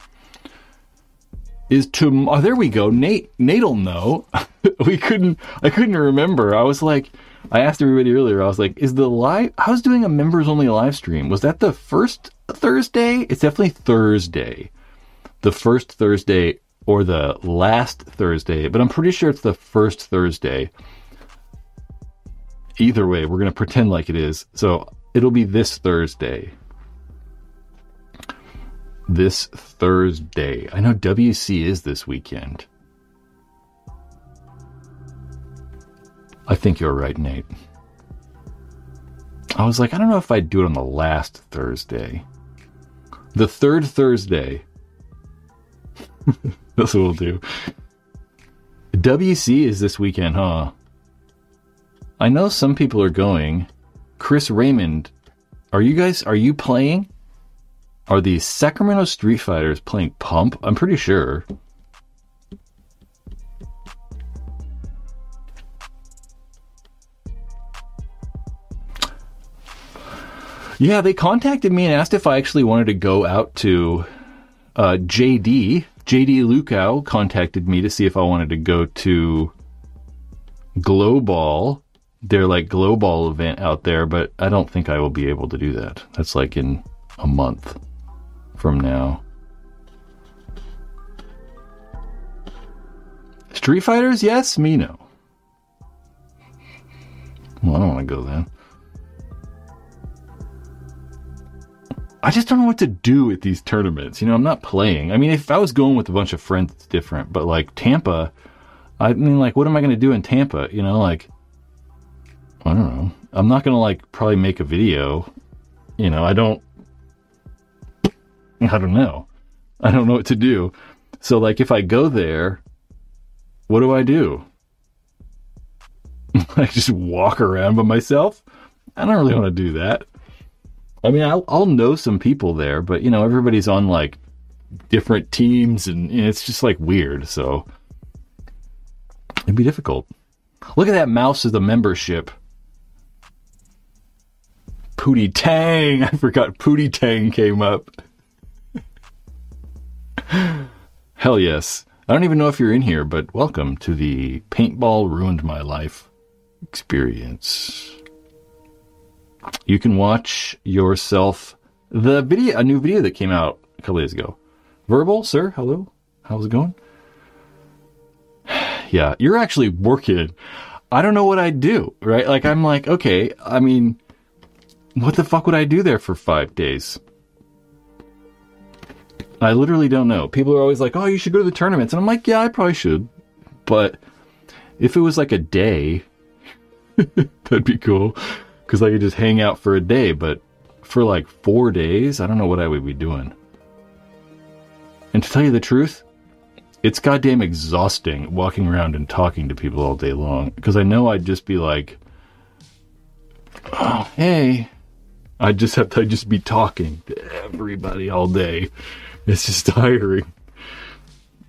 Is to oh, there we go. Nate, Nate'll know. we couldn't. I couldn't remember. I was like, I asked everybody earlier. I was like, is the live? I was doing a members only live stream. Was that the first Thursday? It's definitely Thursday. The first Thursday or the last Thursday, but I'm pretty sure it's the first Thursday. Either way, we're gonna pretend like it is. So it'll be this Thursday. This Thursday. I know W C is this weekend. I think you're right, Nate. I was like, I don't know if I'd do it on the last Thursday. The third Thursday. That's what we'll do. W C is this weekend, huh? I know some people are going. Chris Raymond, are you guys, are you playing? Are the Sacramento Street Fighters playing Pump? I'm pretty sure. Yeah, they contacted me and asked if I actually wanted to go out to uh, J D. J D Lukow contacted me to see if I wanted to go to Global, their like Global event out there, but I don't think I will be able to do that. That's like in a month from now. Street Fighters, yes, me no. Well, I don't want to go then. I just don't know what to do at these tournaments. You know, I'm not playing. I mean, if I was going with a bunch of friends, it's different. But, like, Tampa, I mean, like, what am I going to do in Tampa? You know, like, I don't know. I'm not going to, like, probably make a video. You know, I don't, I don't know. I don't know what to do. So, like, if I go there, what do I do? I just walk around by myself? I don't really want to do that. I mean, I'll, I'll know some people there, but, you know, everybody's on, like, different teams, and you know, it's just, like, weird, so it'd be difficult. Look at that mouse as a membership. Pootie Tang! I forgot Pootie Tang came up. Hell yes. I don't even know if you're in here, but welcome to the Paintball Ruined My Life experience. You can watch yourself the video, a new video that came out a couple days ago. Verbal, sir, hello. How's it going? Yeah, you're actually working. I don't know what I'd do, right? Like, I'm like, okay, I mean, what the fuck would I do there for five days? I literally don't know. People are always like, oh, you should go to the tournaments. And I'm like, yeah, I probably should. But if it was like a day, that'd be cool. Because I could just hang out for a day, but for like four days, I don't know what I would be doing. And to tell you the truth, it's goddamn exhausting walking around and talking to people all day long. Because I know I'd just be like, oh, hey. I'd just have to I'd just be talking to everybody all day. It's just tiring.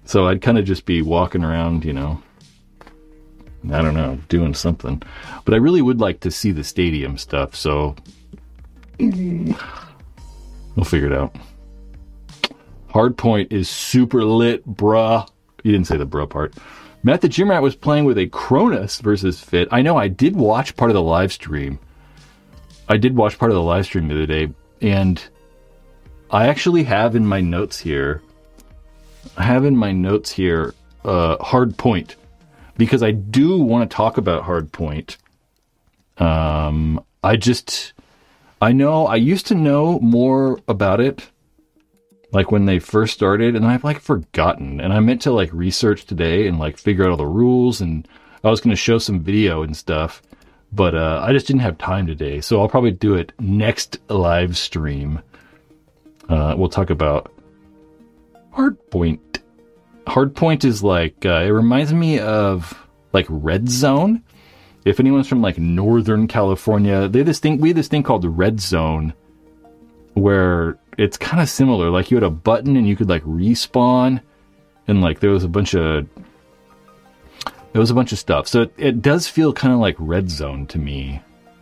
So I'd kind of just be walking around, you know, I don't know, doing something. But I really would like to see the stadium stuff, so we'll figure it out. Hardpoint is super lit, bruh. You didn't say the bruh part. Matt the Gym Rat was playing with a Cronus versus Fit. I know, I did watch part of the live stream. I did watch part of the live stream the other day, and I actually have in my notes here, I have in my notes here, uh, Hardpoint, because I do want to talk about Hardpoint. Um, I just, I know, I used to know more about it, like when they first started, and I've like forgotten, and I meant to like research today and like figure out all the rules, and I was going to show some video and stuff, but uh, I just didn't have time today, so I'll probably do it next live stream. Uh, we'll talk about Hardpoint. Hardpoint is like, uh, it reminds me of like Red Zone. If anyone's from like Northern California, they have this thing, we have this thing called Red Zone, where it's kind of similar. Like you had a button and you could like respawn, and like there was a bunch of there was a bunch of stuff. So it, it does feel kind of like Red Zone to me.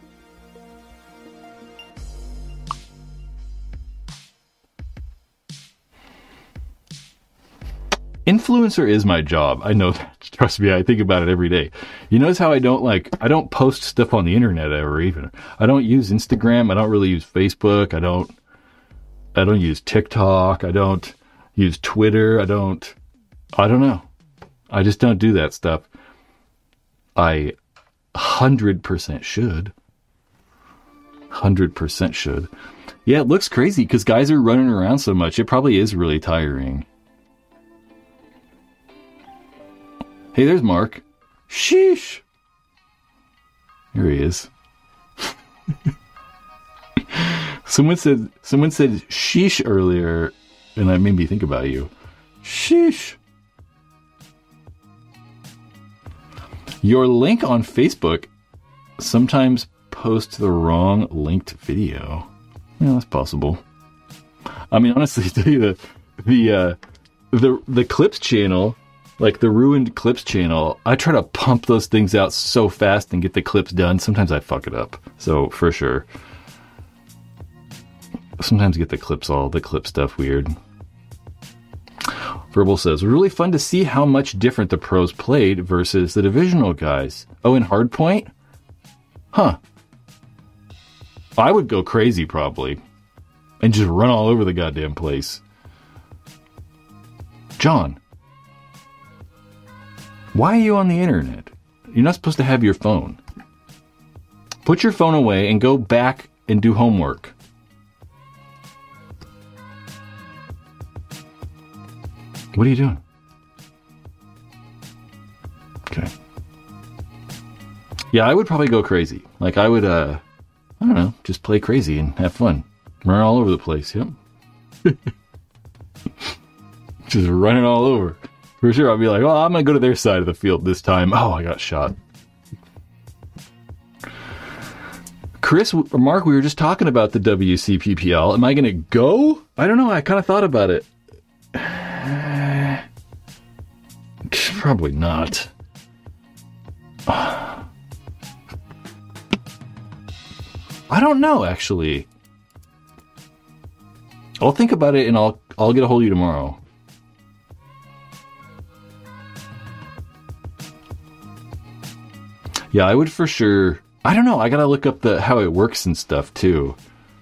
Influencer is my job. I know that. Trust me, I think about it every day. You notice how I don't like, I don't post stuff on the internet ever even. I don't use Instagram. I don't really use Facebook. I don't, I don't use TikTok. I don't use Twitter. I don't, I don't know. I just don't do that stuff. I one hundred percent should. one hundred percent should. Yeah, it looks crazy because guys are running around so much. It probably is really tiring. Hey, there's Mark. Sheesh. Here he is. someone said someone said sheesh earlier, and that made me think about you. Sheesh. Your link on Facebook sometimes posts the wrong linked video. Yeah, that's possible. I mean, honestly, to tell you the the uh, the the Clips channel. Like the ruined Clips channel, I try to pump those things out so fast and get the clips done. Sometimes I fuck it up. So for sure. Sometimes get the clips all, the clip stuff weird. Verbal says, it was really fun to see how much different the pros played versus the divisional guys. Oh, in Hardpoint? Huh. I would go crazy probably. And just run all over the goddamn place. John. Why are you on the internet? You're not supposed to have your phone. Put your phone away and go back and do homework. What are you doing? Okay. Yeah, I would probably go crazy. Like I would, uh, I don't know, just play crazy and have fun. Run all over the place, yep. Just running all over. For sure, I'll be like, oh, I'm going to go to their side of the field this time. Oh, I got shot. Chris, or Mark, we were just talking about the W C P P L. Am I going to go? I don't know. I kind of thought about it. Probably not. I don't know, actually. I'll think about it and I'll I'll get a hold of you tomorrow. Yeah, I would for sure. I don't know. I gotta look up the how it works and stuff too.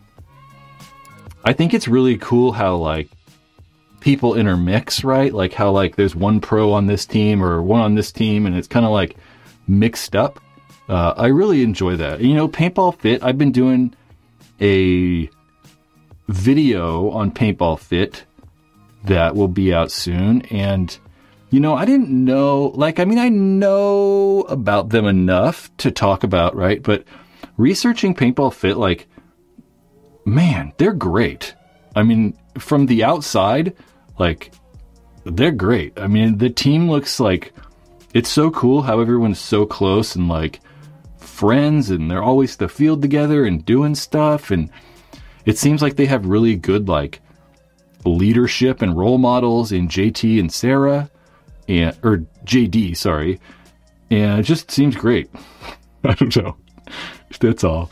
I think it's really cool how like people intermix, right? Like how like there's one pro on this team or one on this team, and it's kind of like mixed up. Uh, I really enjoy that. You know, Paintball Fit. I've been doing a video on Paintball Fit that will be out soon, and. You know, I didn't know, like, I mean, I know about them enough to talk about, right? But researching Paintball Fit, like, man, they're great. I mean, from the outside, like, they're great. I mean, the team looks like, it's so cool how everyone's so close and, like, friends, and they're always in the field together and doing stuff. And it seems like they have really good, like, leadership and role models in J T and Sarah. and or J D, sorry, and it just seems great. I don't know. That's all.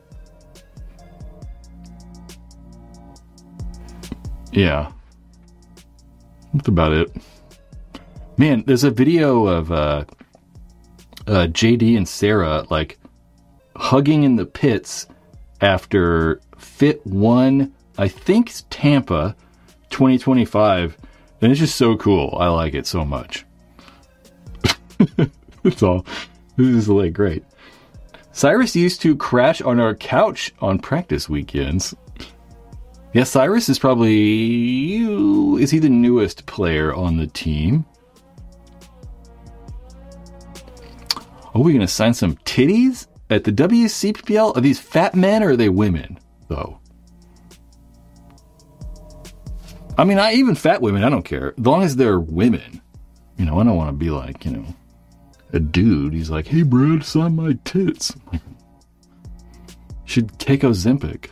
Yeah. That's about it. Man, there's a video of uh, uh, J D and Sarah, like, hugging in the pits after Fit one, I think it's Tampa, twenty twenty-five. And it's just so cool. I like it so much. That's all. This is, like, great. Cyrus used to crash on our couch on practice weekends. Yeah, Cyrus is probably... Is he the newest player on the team? Are we going to sign some titties at the W C P L? Are these fat men or are they women, though? I mean, I, even fat women, I don't care. As long as they're women. You know, I don't want to be like, you know, a dude. He's like, hey, Brad, sign my tits. Should take Ozempic.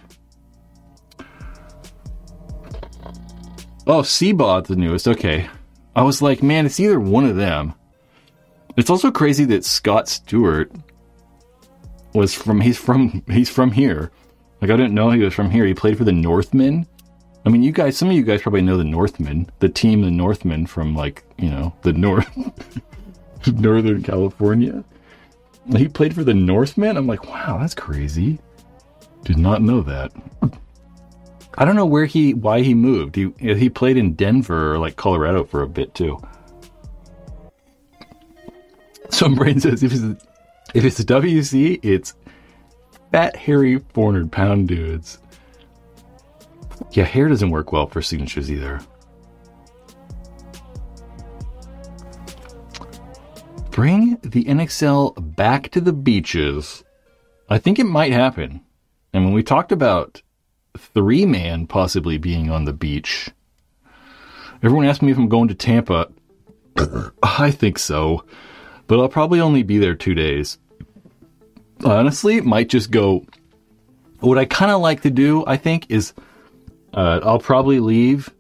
Oh, Seabot, the newest. Okay. I was like, man, it's either one of them. It's also crazy that Scott Stewart was from, he's from, he's from here. Like, I didn't know he was from here. He played for the Northmen. I mean, you guys, some of you guys probably know the Northmen, the team, the Northmen from, like, you know, the North, Northern California. He played for the Northmen. I'm like, wow, that's crazy. Did not know that. I don't know where he, why he moved. He he played in Denver or like Colorado for a bit too. Some brain says if it's if it's a W C, it's fat, hairy, four hundred pound dudes. Yeah, hair doesn't work well for signatures either. Bring the N X L back to the beaches. I think it might happen. And when we talked about three man possibly being on the beach, everyone asked me if I'm going to Tampa. I think so, but I'll probably only be there two days. Honestly, it might just go. What I kind of like to do, I think, is uh, I'll probably leave.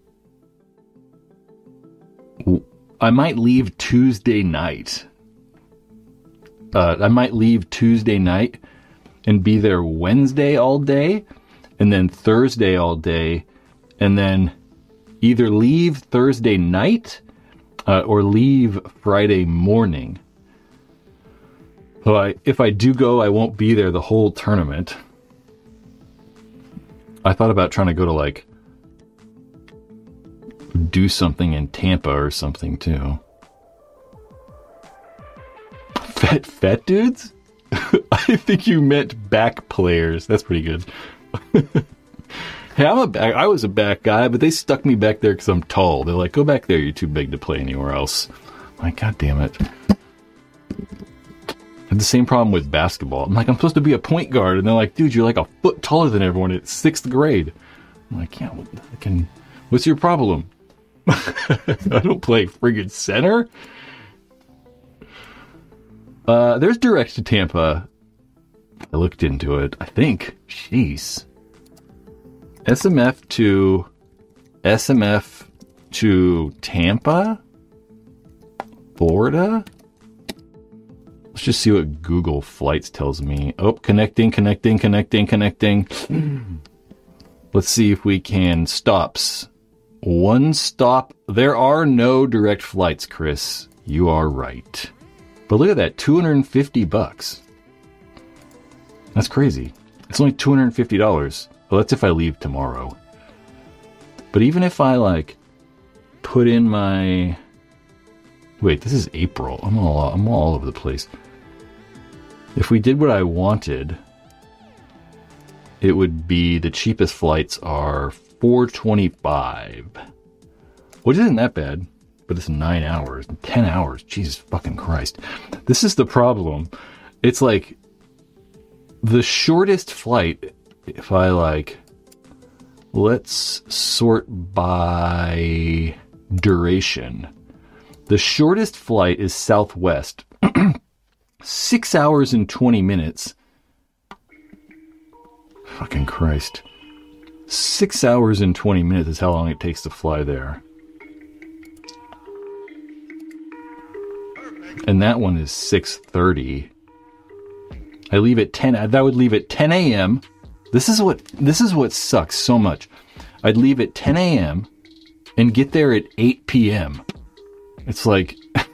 I might leave Tuesday night. Uh, I might leave Tuesday night and be there Wednesday all day, and then Thursday all day, and then either leave Thursday night uh, or leave Friday morning. So I, if I do go, I won't be there the whole tournament. I thought about trying to go to, like, do something in Tampa or something too. Fat, fat dudes? I think you meant back players. That's pretty good. Hey, I'm a back, I was a back guy, but they stuck me back there because I'm tall. They're like, go back there, you're too big to play anywhere else. I'm like, God damn it. I had the same problem with basketball. I'm like, I'm supposed to be a point guard, and they're like, dude, you're like a foot taller than everyone at sixth grade. I'm like, yeah, what, I can, what's your problem? I don't play friggin' center. Uh, there's direct to Tampa. I looked into it. I think. Jeez. S M F to S M F to Tampa, Florida. Let's just see what Google Flights tells me. Oh, connecting, connecting, connecting, connecting. Let's see if we can stops. One stop. There are no direct flights, Chris. You are right. But look at that, two hundred fifty bucks. That's crazy. It's only two hundred fifty dollars. Well, that's if I leave tomorrow. But even if I, like, put in my... Wait, this is April. I'm all, I'm all over the place. If we did what I wanted, it would be the cheapest flights are four twenty-five, which isn't that bad. But it's nine hours, ten hours. Jesus fucking Christ. This is the problem. It's like the shortest flight, if I like, let's sort by duration. The shortest flight is Southwest. Six hours and twenty minutes. Fucking Christ. Six hours and twenty minutes is how long it takes to fly there. And that one is six thirty. I leave at ten. That would leave at ten a.m. This is what this is what sucks so much. I'd leave at ten a.m. and get there at eight p.m. It's like,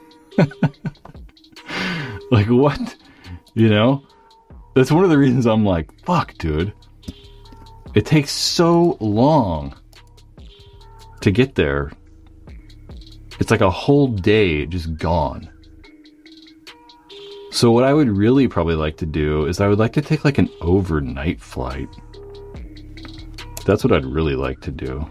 like what? You know? That's one of the reasons I'm like, fuck, dude. It takes so long to get there. It's like a whole day just gone. So what I would really probably like to do is I would like to take like an overnight flight. That's what I'd really like to do.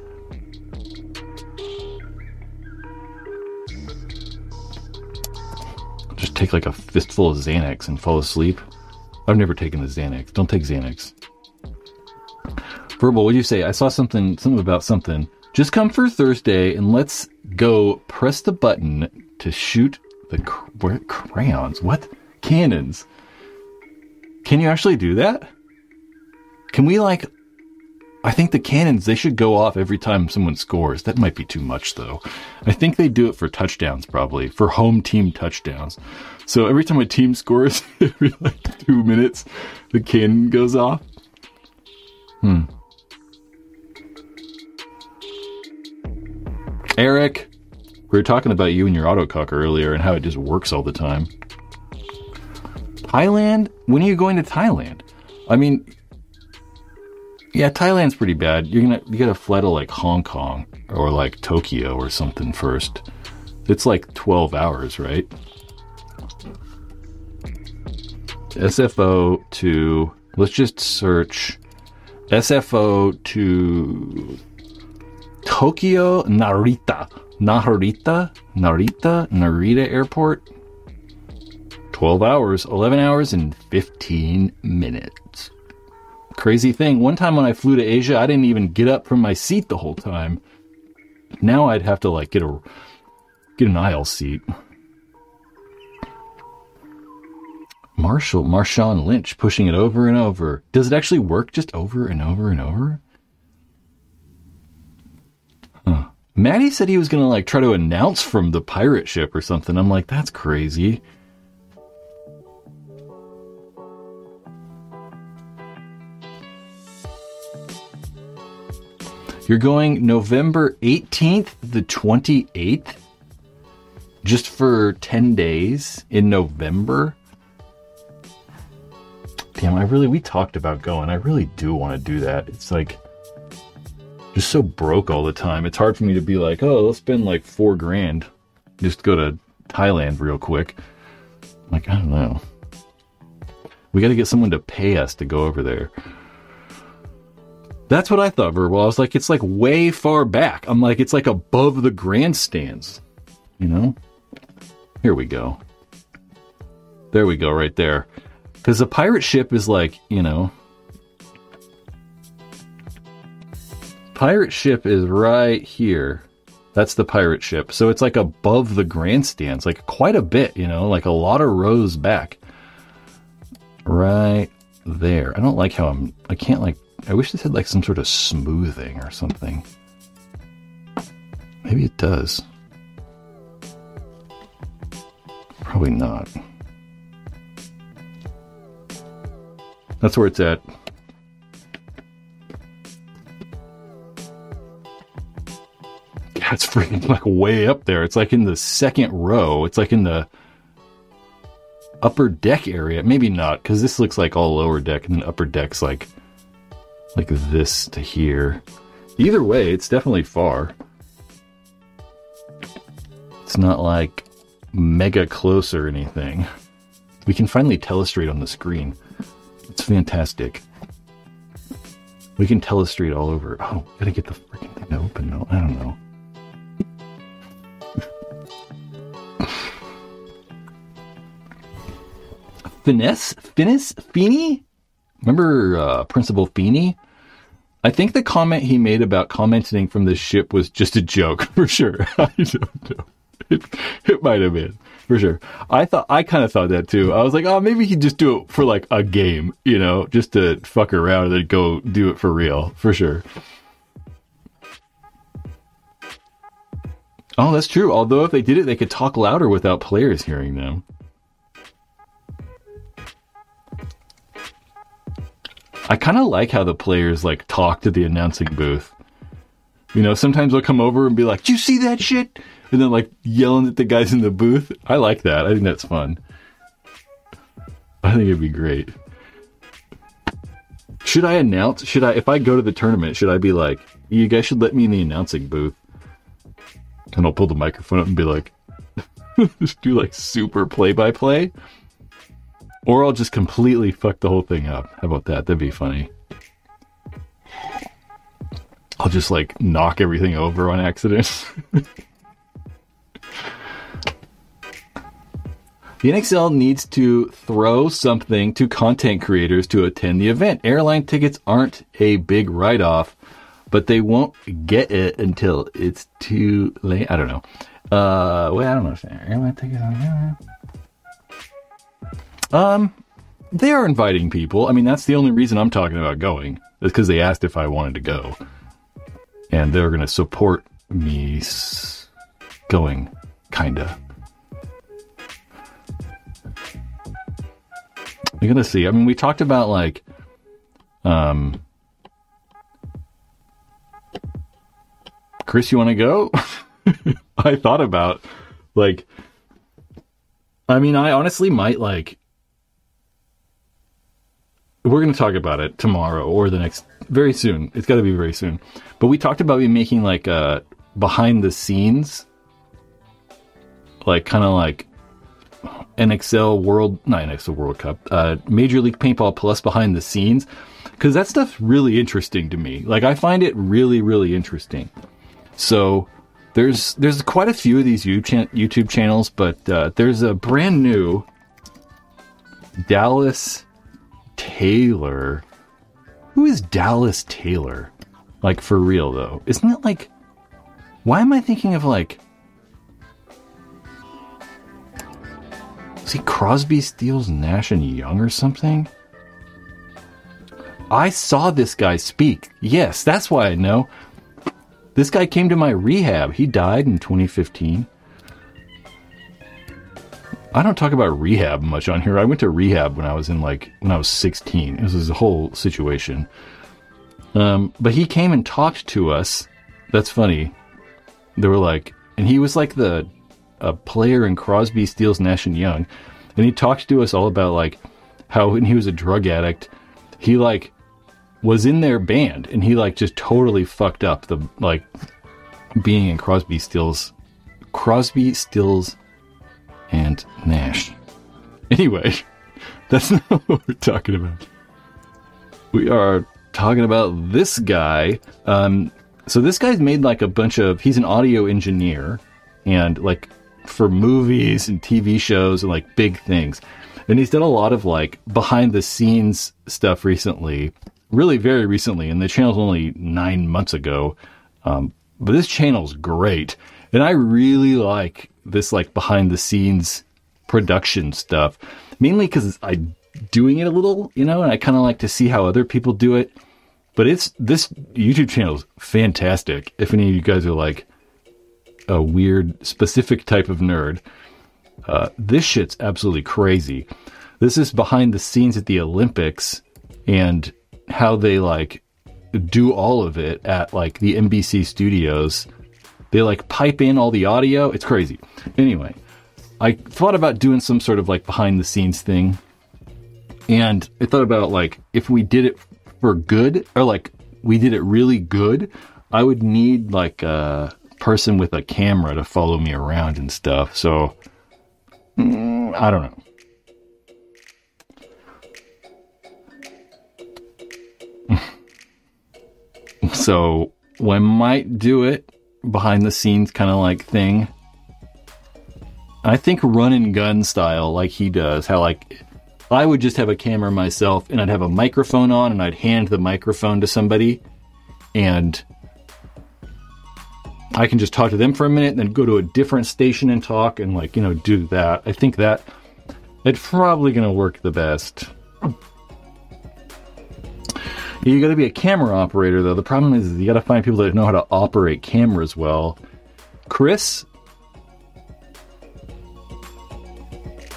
Just take like a fistful of Xanax and fall asleep. I've never taken the Xanax. Don't take Xanax. Verbal, what do you say? I saw something, something about something. Just come for Thursday and let's go press the button to shoot the cr- where, crayons. What? Cannons. Can you actually do that? Can we like... I think the cannons, they should go off every time someone scores. That might be too much, though. I think they do it for touchdowns, probably. For home team touchdowns. So every time a team scores, every like two minutes, the cannon goes off. Hmm. Eric, we were talking about you and your autocuck earlier and how it just works all the time. Thailand? When are you going to Thailand? I mean... Yeah, Thailand's pretty bad. You're gonna you gotta fly to like Hong Kong or like Tokyo or something first. It's like twelve hours, right? S F O to let's just search S F O to Tokyo Narita. Narita? Narita? Narita Airport? twelve hours, eleven hours and fifteen minutes. Crazy thing. One time when I flew to Asia, I didn't even get up from my seat the whole time. Now I'd have to like get a get an aisle seat. Marshall, Marshawn Lynch pushing it over and over. Does it actually work just over and over and over? Huh. Maddie said he was gonna like try to announce from the pirate ship or something. I'm like, that's crazy. You're going November eighteenth to the twenty-eighth? Just for ten days in November? Damn, I really, we talked about going. I really do want to do that. It's like, just so broke all the time. It's hard for me to be like, oh, let's spend like four grand. Just go to Thailand real quick. I'm like, I don't know. We got to get someone to pay us to go over there. That's what I thought, Verbal. I was like, it's like way far back. I'm like, it's like above the grandstands. You know? Here we go. There we go, right there. Because the pirate ship is like, you know... Pirate ship is right here. That's the pirate ship. So it's like above the grandstands. Like quite a bit, you know? Like a lot of rows back. Right there. I don't like how I'm... I can't like... I wish this had like some sort of smoothing or something. Maybe it does. Probably not. That's where it's at. Yeah, it's freaking like way up there. It's like in the second row. It's like in the upper deck area. Maybe not, because this looks like all lower deck and the upper deck's like like this to here. Either way, it's definitely far. It's not like mega close or anything. We can finally telestrate on the screen. It's fantastic. We can telestrate all over. Oh, gotta get the freaking thing to open now. I don't know. Finesse? Finesse? Feeney? Remember uh, Principal Feeney? I think the comment he made about commenting from this ship was just a joke, for sure. I don't know. It, it might have been, for sure. I thought I kind of thought that too. I was like, oh, maybe he'd just do it for like a game, you know, just to fuck around and then go do it for real, for sure. Oh, that's true. Although if they did it, they could talk louder without players hearing them. I kind of like how the players like talk to the announcing booth. You know, sometimes they'll come over and be like, "Did you see that shit?" And then like yelling at the guys in the booth. I like that. I think that's fun. I think it'd be great. Should I announce? Should I, if I go to the tournament, should I be like, "You guys should let me in the announcing booth"? And I'll pull the microphone up and be like, just do like super play-by-play. Or I'll just completely fuck the whole thing up. How about that? That'd be funny. I'll just like knock everything over on accident. The N X L needs to throw something to content creators to attend the event. Airline tickets aren't a big write-off, but they won't get it until it's too late. I don't know. Uh, well, I don't know. Airline tickets. Um, they are inviting people. I mean, that's the only reason I'm talking about going. Is because they asked if I wanted to go, and they're going to support me going, kinda. We're gonna see. I mean, we talked about like, um, Chris, you want to go? I thought about like, I mean, I honestly might like. We're gonna talk about it tomorrow or the next, very soon. It's got to be very soon. But we talked about me making like a behind the scenes, like kind of like. N X L World, not N X L World Cup, uh, Major League Paintball Plus behind the scenes, because that stuff's really interesting to me. Like, I find it really, really interesting. So there's there's quite a few of these YouTube channels, but uh, there's a brand new Dallas Taylor. Who is Dallas Taylor? Like, for real though, isn't it like? Why am I thinking of like? Is he Crosby, Stills, Nash and Young or something? I saw this guy speak. Yes, that's why I know. This guy came to my rehab. He died in twenty fifteen. I don't talk about rehab much on here. I went to rehab when I was in like, when I was sixteen. It was a whole situation. Um, but he came and talked to us. That's funny. They were like, and he was like the, a player in Crosby, Stills, Nash and Young, and he talked to us all about like how when he was a drug addict, he like was in their band and he like just totally fucked up the like being in Crosby, Stills, Crosby, Stills, and Nash. Anyway, that's not what we're talking about. We are talking about this guy. Um, so this guy's made like a bunch of. He's an audio engineer and like. For movies and T V shows and like big things. And he's done a lot of like behind the scenes stuff recently, really very recently. And the channel's only nine months ago. Um, but this channel's great. And I really like this like behind the scenes production stuff, mainly because I'm doing it a little, you know, and I kind of like to see how other people do it. But it's, this YouTube channel's fantastic. If any of you guys are like, a weird, specific type of nerd. Uh, this shit's absolutely crazy. This is behind the scenes at the Olympics and how they like do all of it at like the N B C studios. They like pipe in all the audio. It's crazy. Anyway, I thought about doing some sort of like behind the scenes thing. And I thought about like if we did it for good or like we did it really good, I would need like a person with a camera to follow me around and stuff. So mm, I don't know. So we might do it behind the scenes kind of like thing. I think run and gun style like he does. How like I would just have a camera myself and I'd have a microphone on and I'd hand the microphone to somebody and I can just talk to them for a minute and then go to a different station and talk and like, you know, do that. I think that it's probably going to work the best. You got to be a camera operator though. The problem is you got to find people that know how to operate cameras well. Chris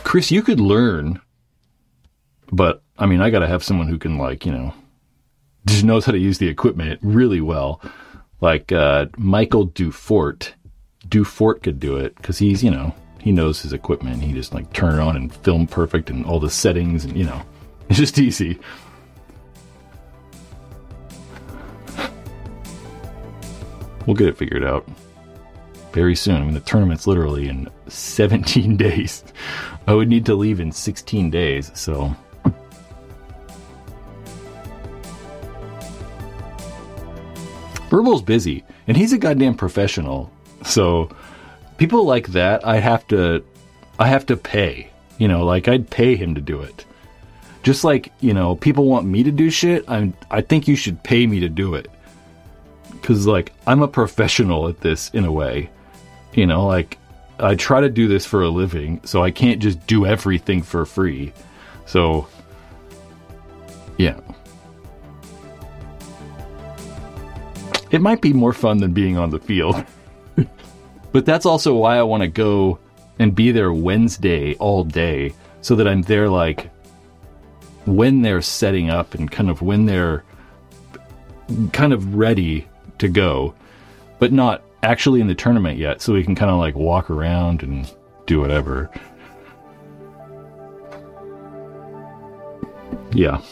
Chris, you could learn, but I mean, I got to have someone who can, like, you know, just knows how to use the equipment really well. Like uh, Michael Dufort. Dufort could do it because he's, you know, he knows his equipment. He just like turn it on and film perfect and all the settings, and you know, it's just easy. We'll get it figured out very soon. I mean, the tournament's literally in seventeen days. I would need to leave in sixteen days, so. Verbal's busy, and he's a goddamn professional. So people like that, I have to, I have to pay. You know, like I'd pay him to do it. Just like, you know, people want me to do shit. I I think you should pay me to do it. Because, like, I'm a professional at this in a way. You know, like, I try to do this for a living, so I can't just do everything for free. So, yeah. It might be more fun than being on the field. But that's also why I want to go and be there Wednesday all day, so that I'm there, like, when they're setting up and kind of when they're kind of ready to go, but not actually in the tournament yet, so we can kind of like walk around and do whatever. Yeah.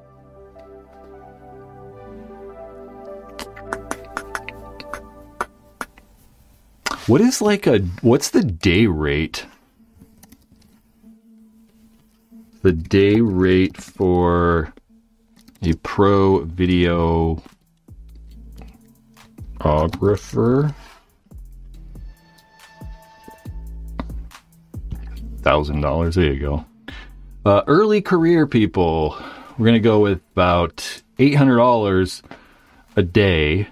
What is like a, what's the day rate? The day rate for a pro videographer? Thousand dollars. There you go. Uh, early career people. We're gonna go with about eight hundred dollars a day.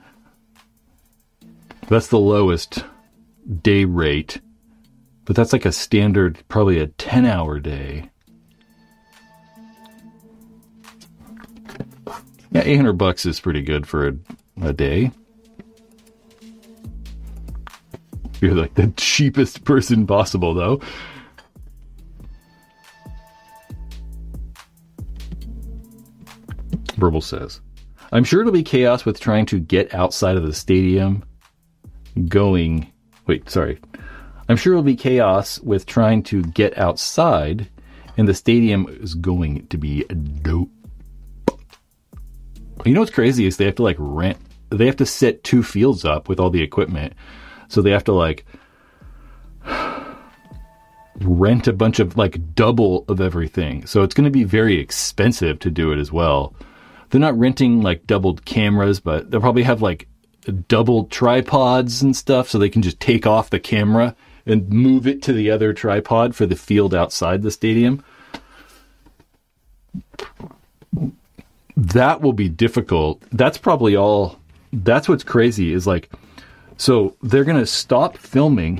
That's the lowest day rate, but that's like a standard, probably a ten-hour day. Yeah, eight hundred bucks is pretty good for a, a day. You're like the cheapest person possible, though. Verbal says, I'm sure it'll be chaos with trying to get outside of the stadium going... Wait, sorry. I'm sure it'll be chaos with trying to get outside, and the stadium is going to be dope. You know what's crazy is they have to like rent, they have to set two fields up with all the equipment. So they have to like rent a bunch of like double of everything. So it's going to be very expensive to do it as well. They're not renting like doubled cameras, but they'll probably have like double tripods and stuff so they can just take off the camera and move it to the other tripod for the field outside the stadium. That will be difficult. That's probably all. That's what's crazy is like, so they're going to stop filming.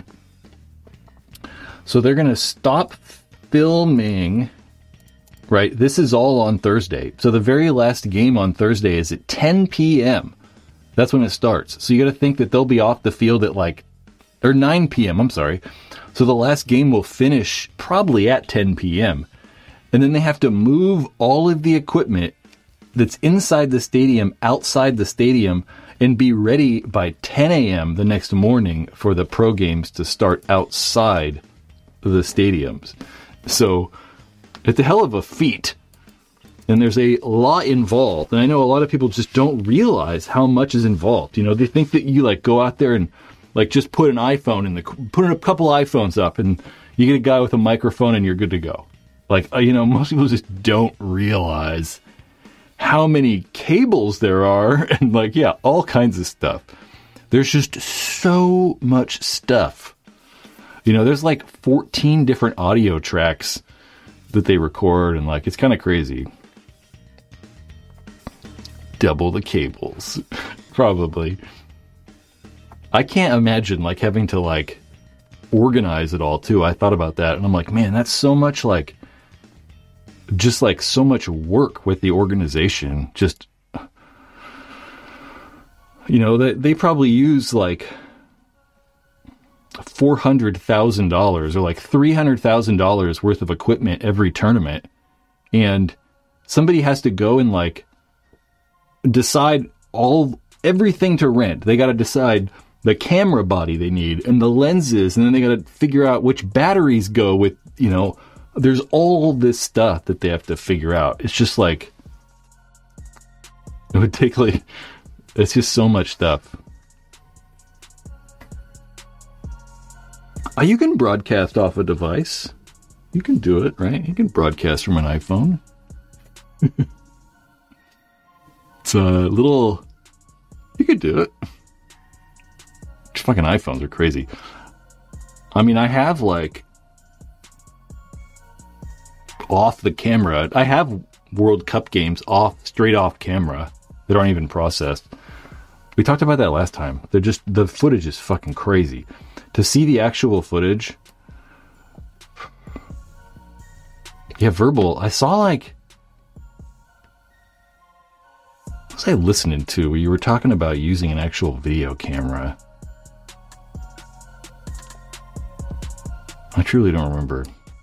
So they're going to stop filming, right? This is all on Thursday. So the very last game on Thursday is at ten p.m. That's when it starts. So you got to think that they'll be off the field at like, or nine p.m. I'm sorry. So the last game will finish probably at ten p.m. And then they have to move all of the equipment that's inside the stadium, outside the stadium, and be ready by ten a.m. the next morning for the pro games to start outside the stadiums. So it's a hell of a feat. And there's a lot involved. And I know a lot of people just don't realize how much is involved. You know, they think that you like go out there and like just put an iPhone in the, put a couple iPhones up and you get a guy with a microphone and you're good to go. Like, you know, most people just don't realize how many cables there are and like, yeah, all kinds of stuff. There's just so much stuff. You know, there's like fourteen different audio tracks that they record and like, it's kind of crazy. Double the cables, probably. I can't imagine like having to like organize it all too. I thought about that and I'm like, man, that's so much like, just like so much work with the organization. Just, you know, they, they probably use like, four hundred thousand dollars or like three hundred thousand dollars worth of equipment every tournament. And somebody has to go and like decide all everything to rent. They got to decide the camera body they need and the lenses, and then they got to figure out which batteries go with, you know, there's all this stuff that they have to figure out. It's just like, it would take like, it's just so much stuff. Uh, you can broadcast off a device. You can do it, right? You can broadcast from an iPhone. It's a little... You could do it. Fucking iPhones are crazy. I mean, I have, like... off the camera. I have World Cup games off, straight off camera that aren't even processed. We talked about that last time. They're just... The footage is fucking crazy. To see the actual footage... Yeah, verbal. I saw, like... What was I listening to where you were talking about using an actual video camera? I truly don't remember.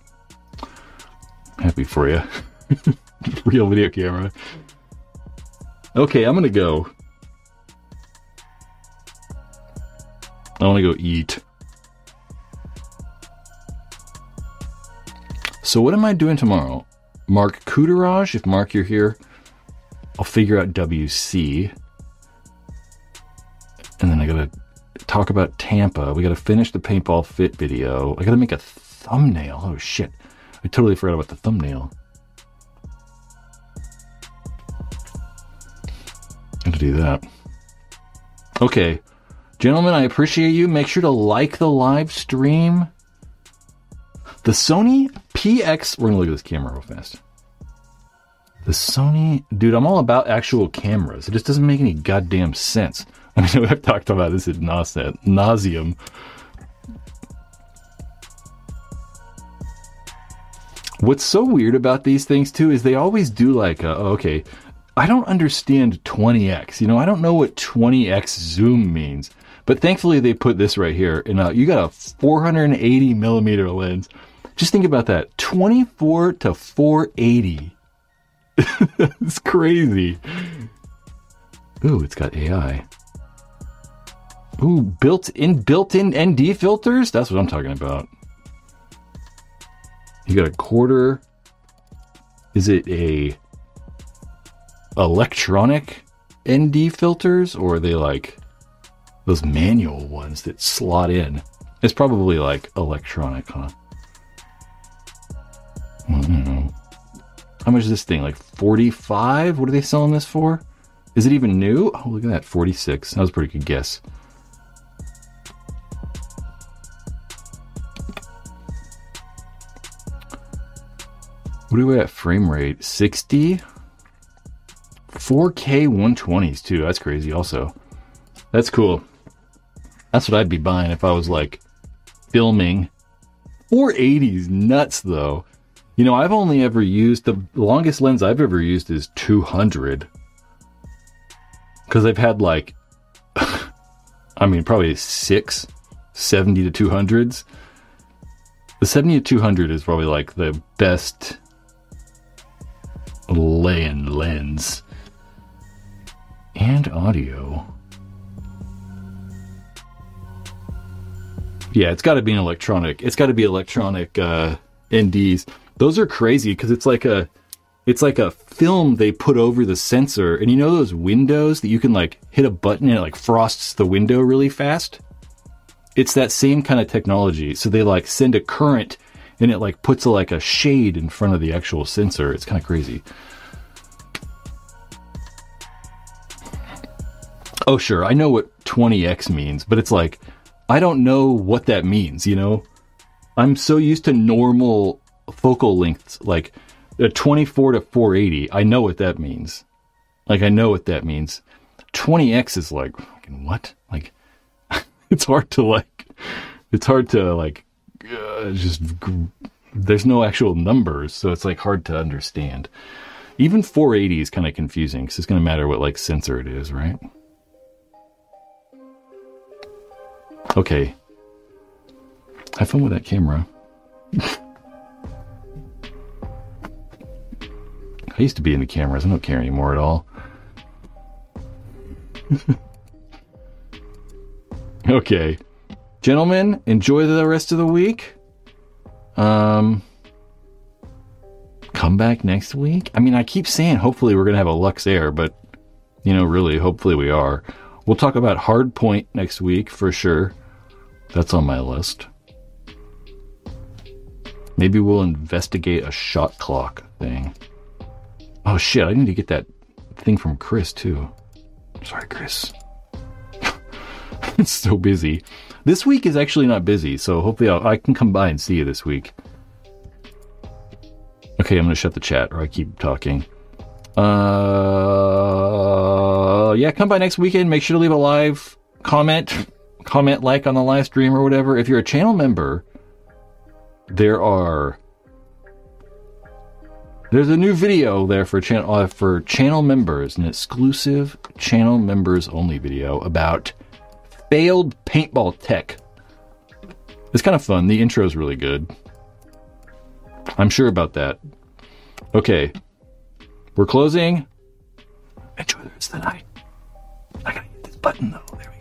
Happy for you. Real video camera. Okay, I'm gonna go. I want to go eat. So what am I doing tomorrow? Mark Kuderaj, if Mark you're here, I'll figure out W C. And then I gotta talk about Tampa. We gotta finish the Paintball Fit video. I gotta make a thumbnail. Oh shit. I totally forgot about the thumbnail. Gotta do that. Okay. Gentlemen, I appreciate you. Make sure to like the live stream. The Sony P X... We're gonna look at this camera real fast. The Sony... Dude, I'm all about actual cameras. It just doesn't make any goddamn sense. I mean, I've talked about this at nauseam. What's so weird about these things, too, is they always do like, a, oh, okay, I don't understand twenty x. You know, I don't know what twenty x zoom means. But thankfully, they put this right here. And uh, you got a four eighty millimeter lens. Just think about that. twenty-four to four eighty. It's crazy. Ooh, it's got A I. Ooh, built-in, built-in N D filters? That's what I'm talking about. You got a quarter. Is it a electronic N D filters? Or are they like those manual ones that slot in? It's probably like electronic, huh? I don't know. How much is this thing? Like forty-five? What are they selling this for? Is it even new? Oh, look at that. forty-six. That was a pretty good guess. What are we at frame rate? sixty? four K one twenties too. That's crazy also. That's cool. That's what I'd be buying if I was like filming. four eighty's nuts though. You know, I've only ever used, the longest lens I've ever used is two hundred. Because I've had like, I mean, probably six seventy to two hundreds. The seventy to two hundred is probably like the best lay-in lens. And audio. Yeah, it's got to be an electronic. It's got to be electronic uh, N Ds. Those are crazy because it's like a, it's like a film they put over the sensor, and you know those windows that you can like hit a button and it like frosts the window really fast. It's that same kind of technology. So they like send a current, and it like puts a, like a shade in front of the actual sensor. It's kind of crazy. Oh sure, I know what twenty x means, but it's like I don't know what that means. You know, I'm so used to normal focal lengths, like a twenty-four to four eighty. I know what that means. Like, I know what that means. twenty x is like, fucking what? Like, it's hard to like, it's hard to like, uh, just, there's no actual numbers, so it's like hard to understand. Even four eighty is kind of confusing, because it's going to matter what like sensor it is, right? Okay. Have fun with that camera. I used to be into cameras. I don't care anymore at all. Okay. Gentlemen, enjoy the rest of the week. Um, come back next week. I mean, I keep saying hopefully we're going to have a Luxair, but, you know, really, hopefully we are. We'll talk about Hardpoint next week for sure. That's on my list. Maybe we'll investigate a shot clock thing. Oh shit, I need to get that thing from Chris too. Sorry, Chris. It's so busy. This week is actually not busy, so hopefully I'll, I can come by and see you this week. Okay, I'm going to shut the chat or I keep talking. Uh, yeah, come by next weekend. Make sure to leave a live comment, comment like on the live stream or whatever. If you're a channel member, there are... There's a new video there for channel uh, for channel members, an exclusive channel members only video about failed paintball tech. It's kind of fun. The intro is really good. I'm sure about that. Okay, we're closing. Enjoy the rest of the night. I gotta hit this button though. There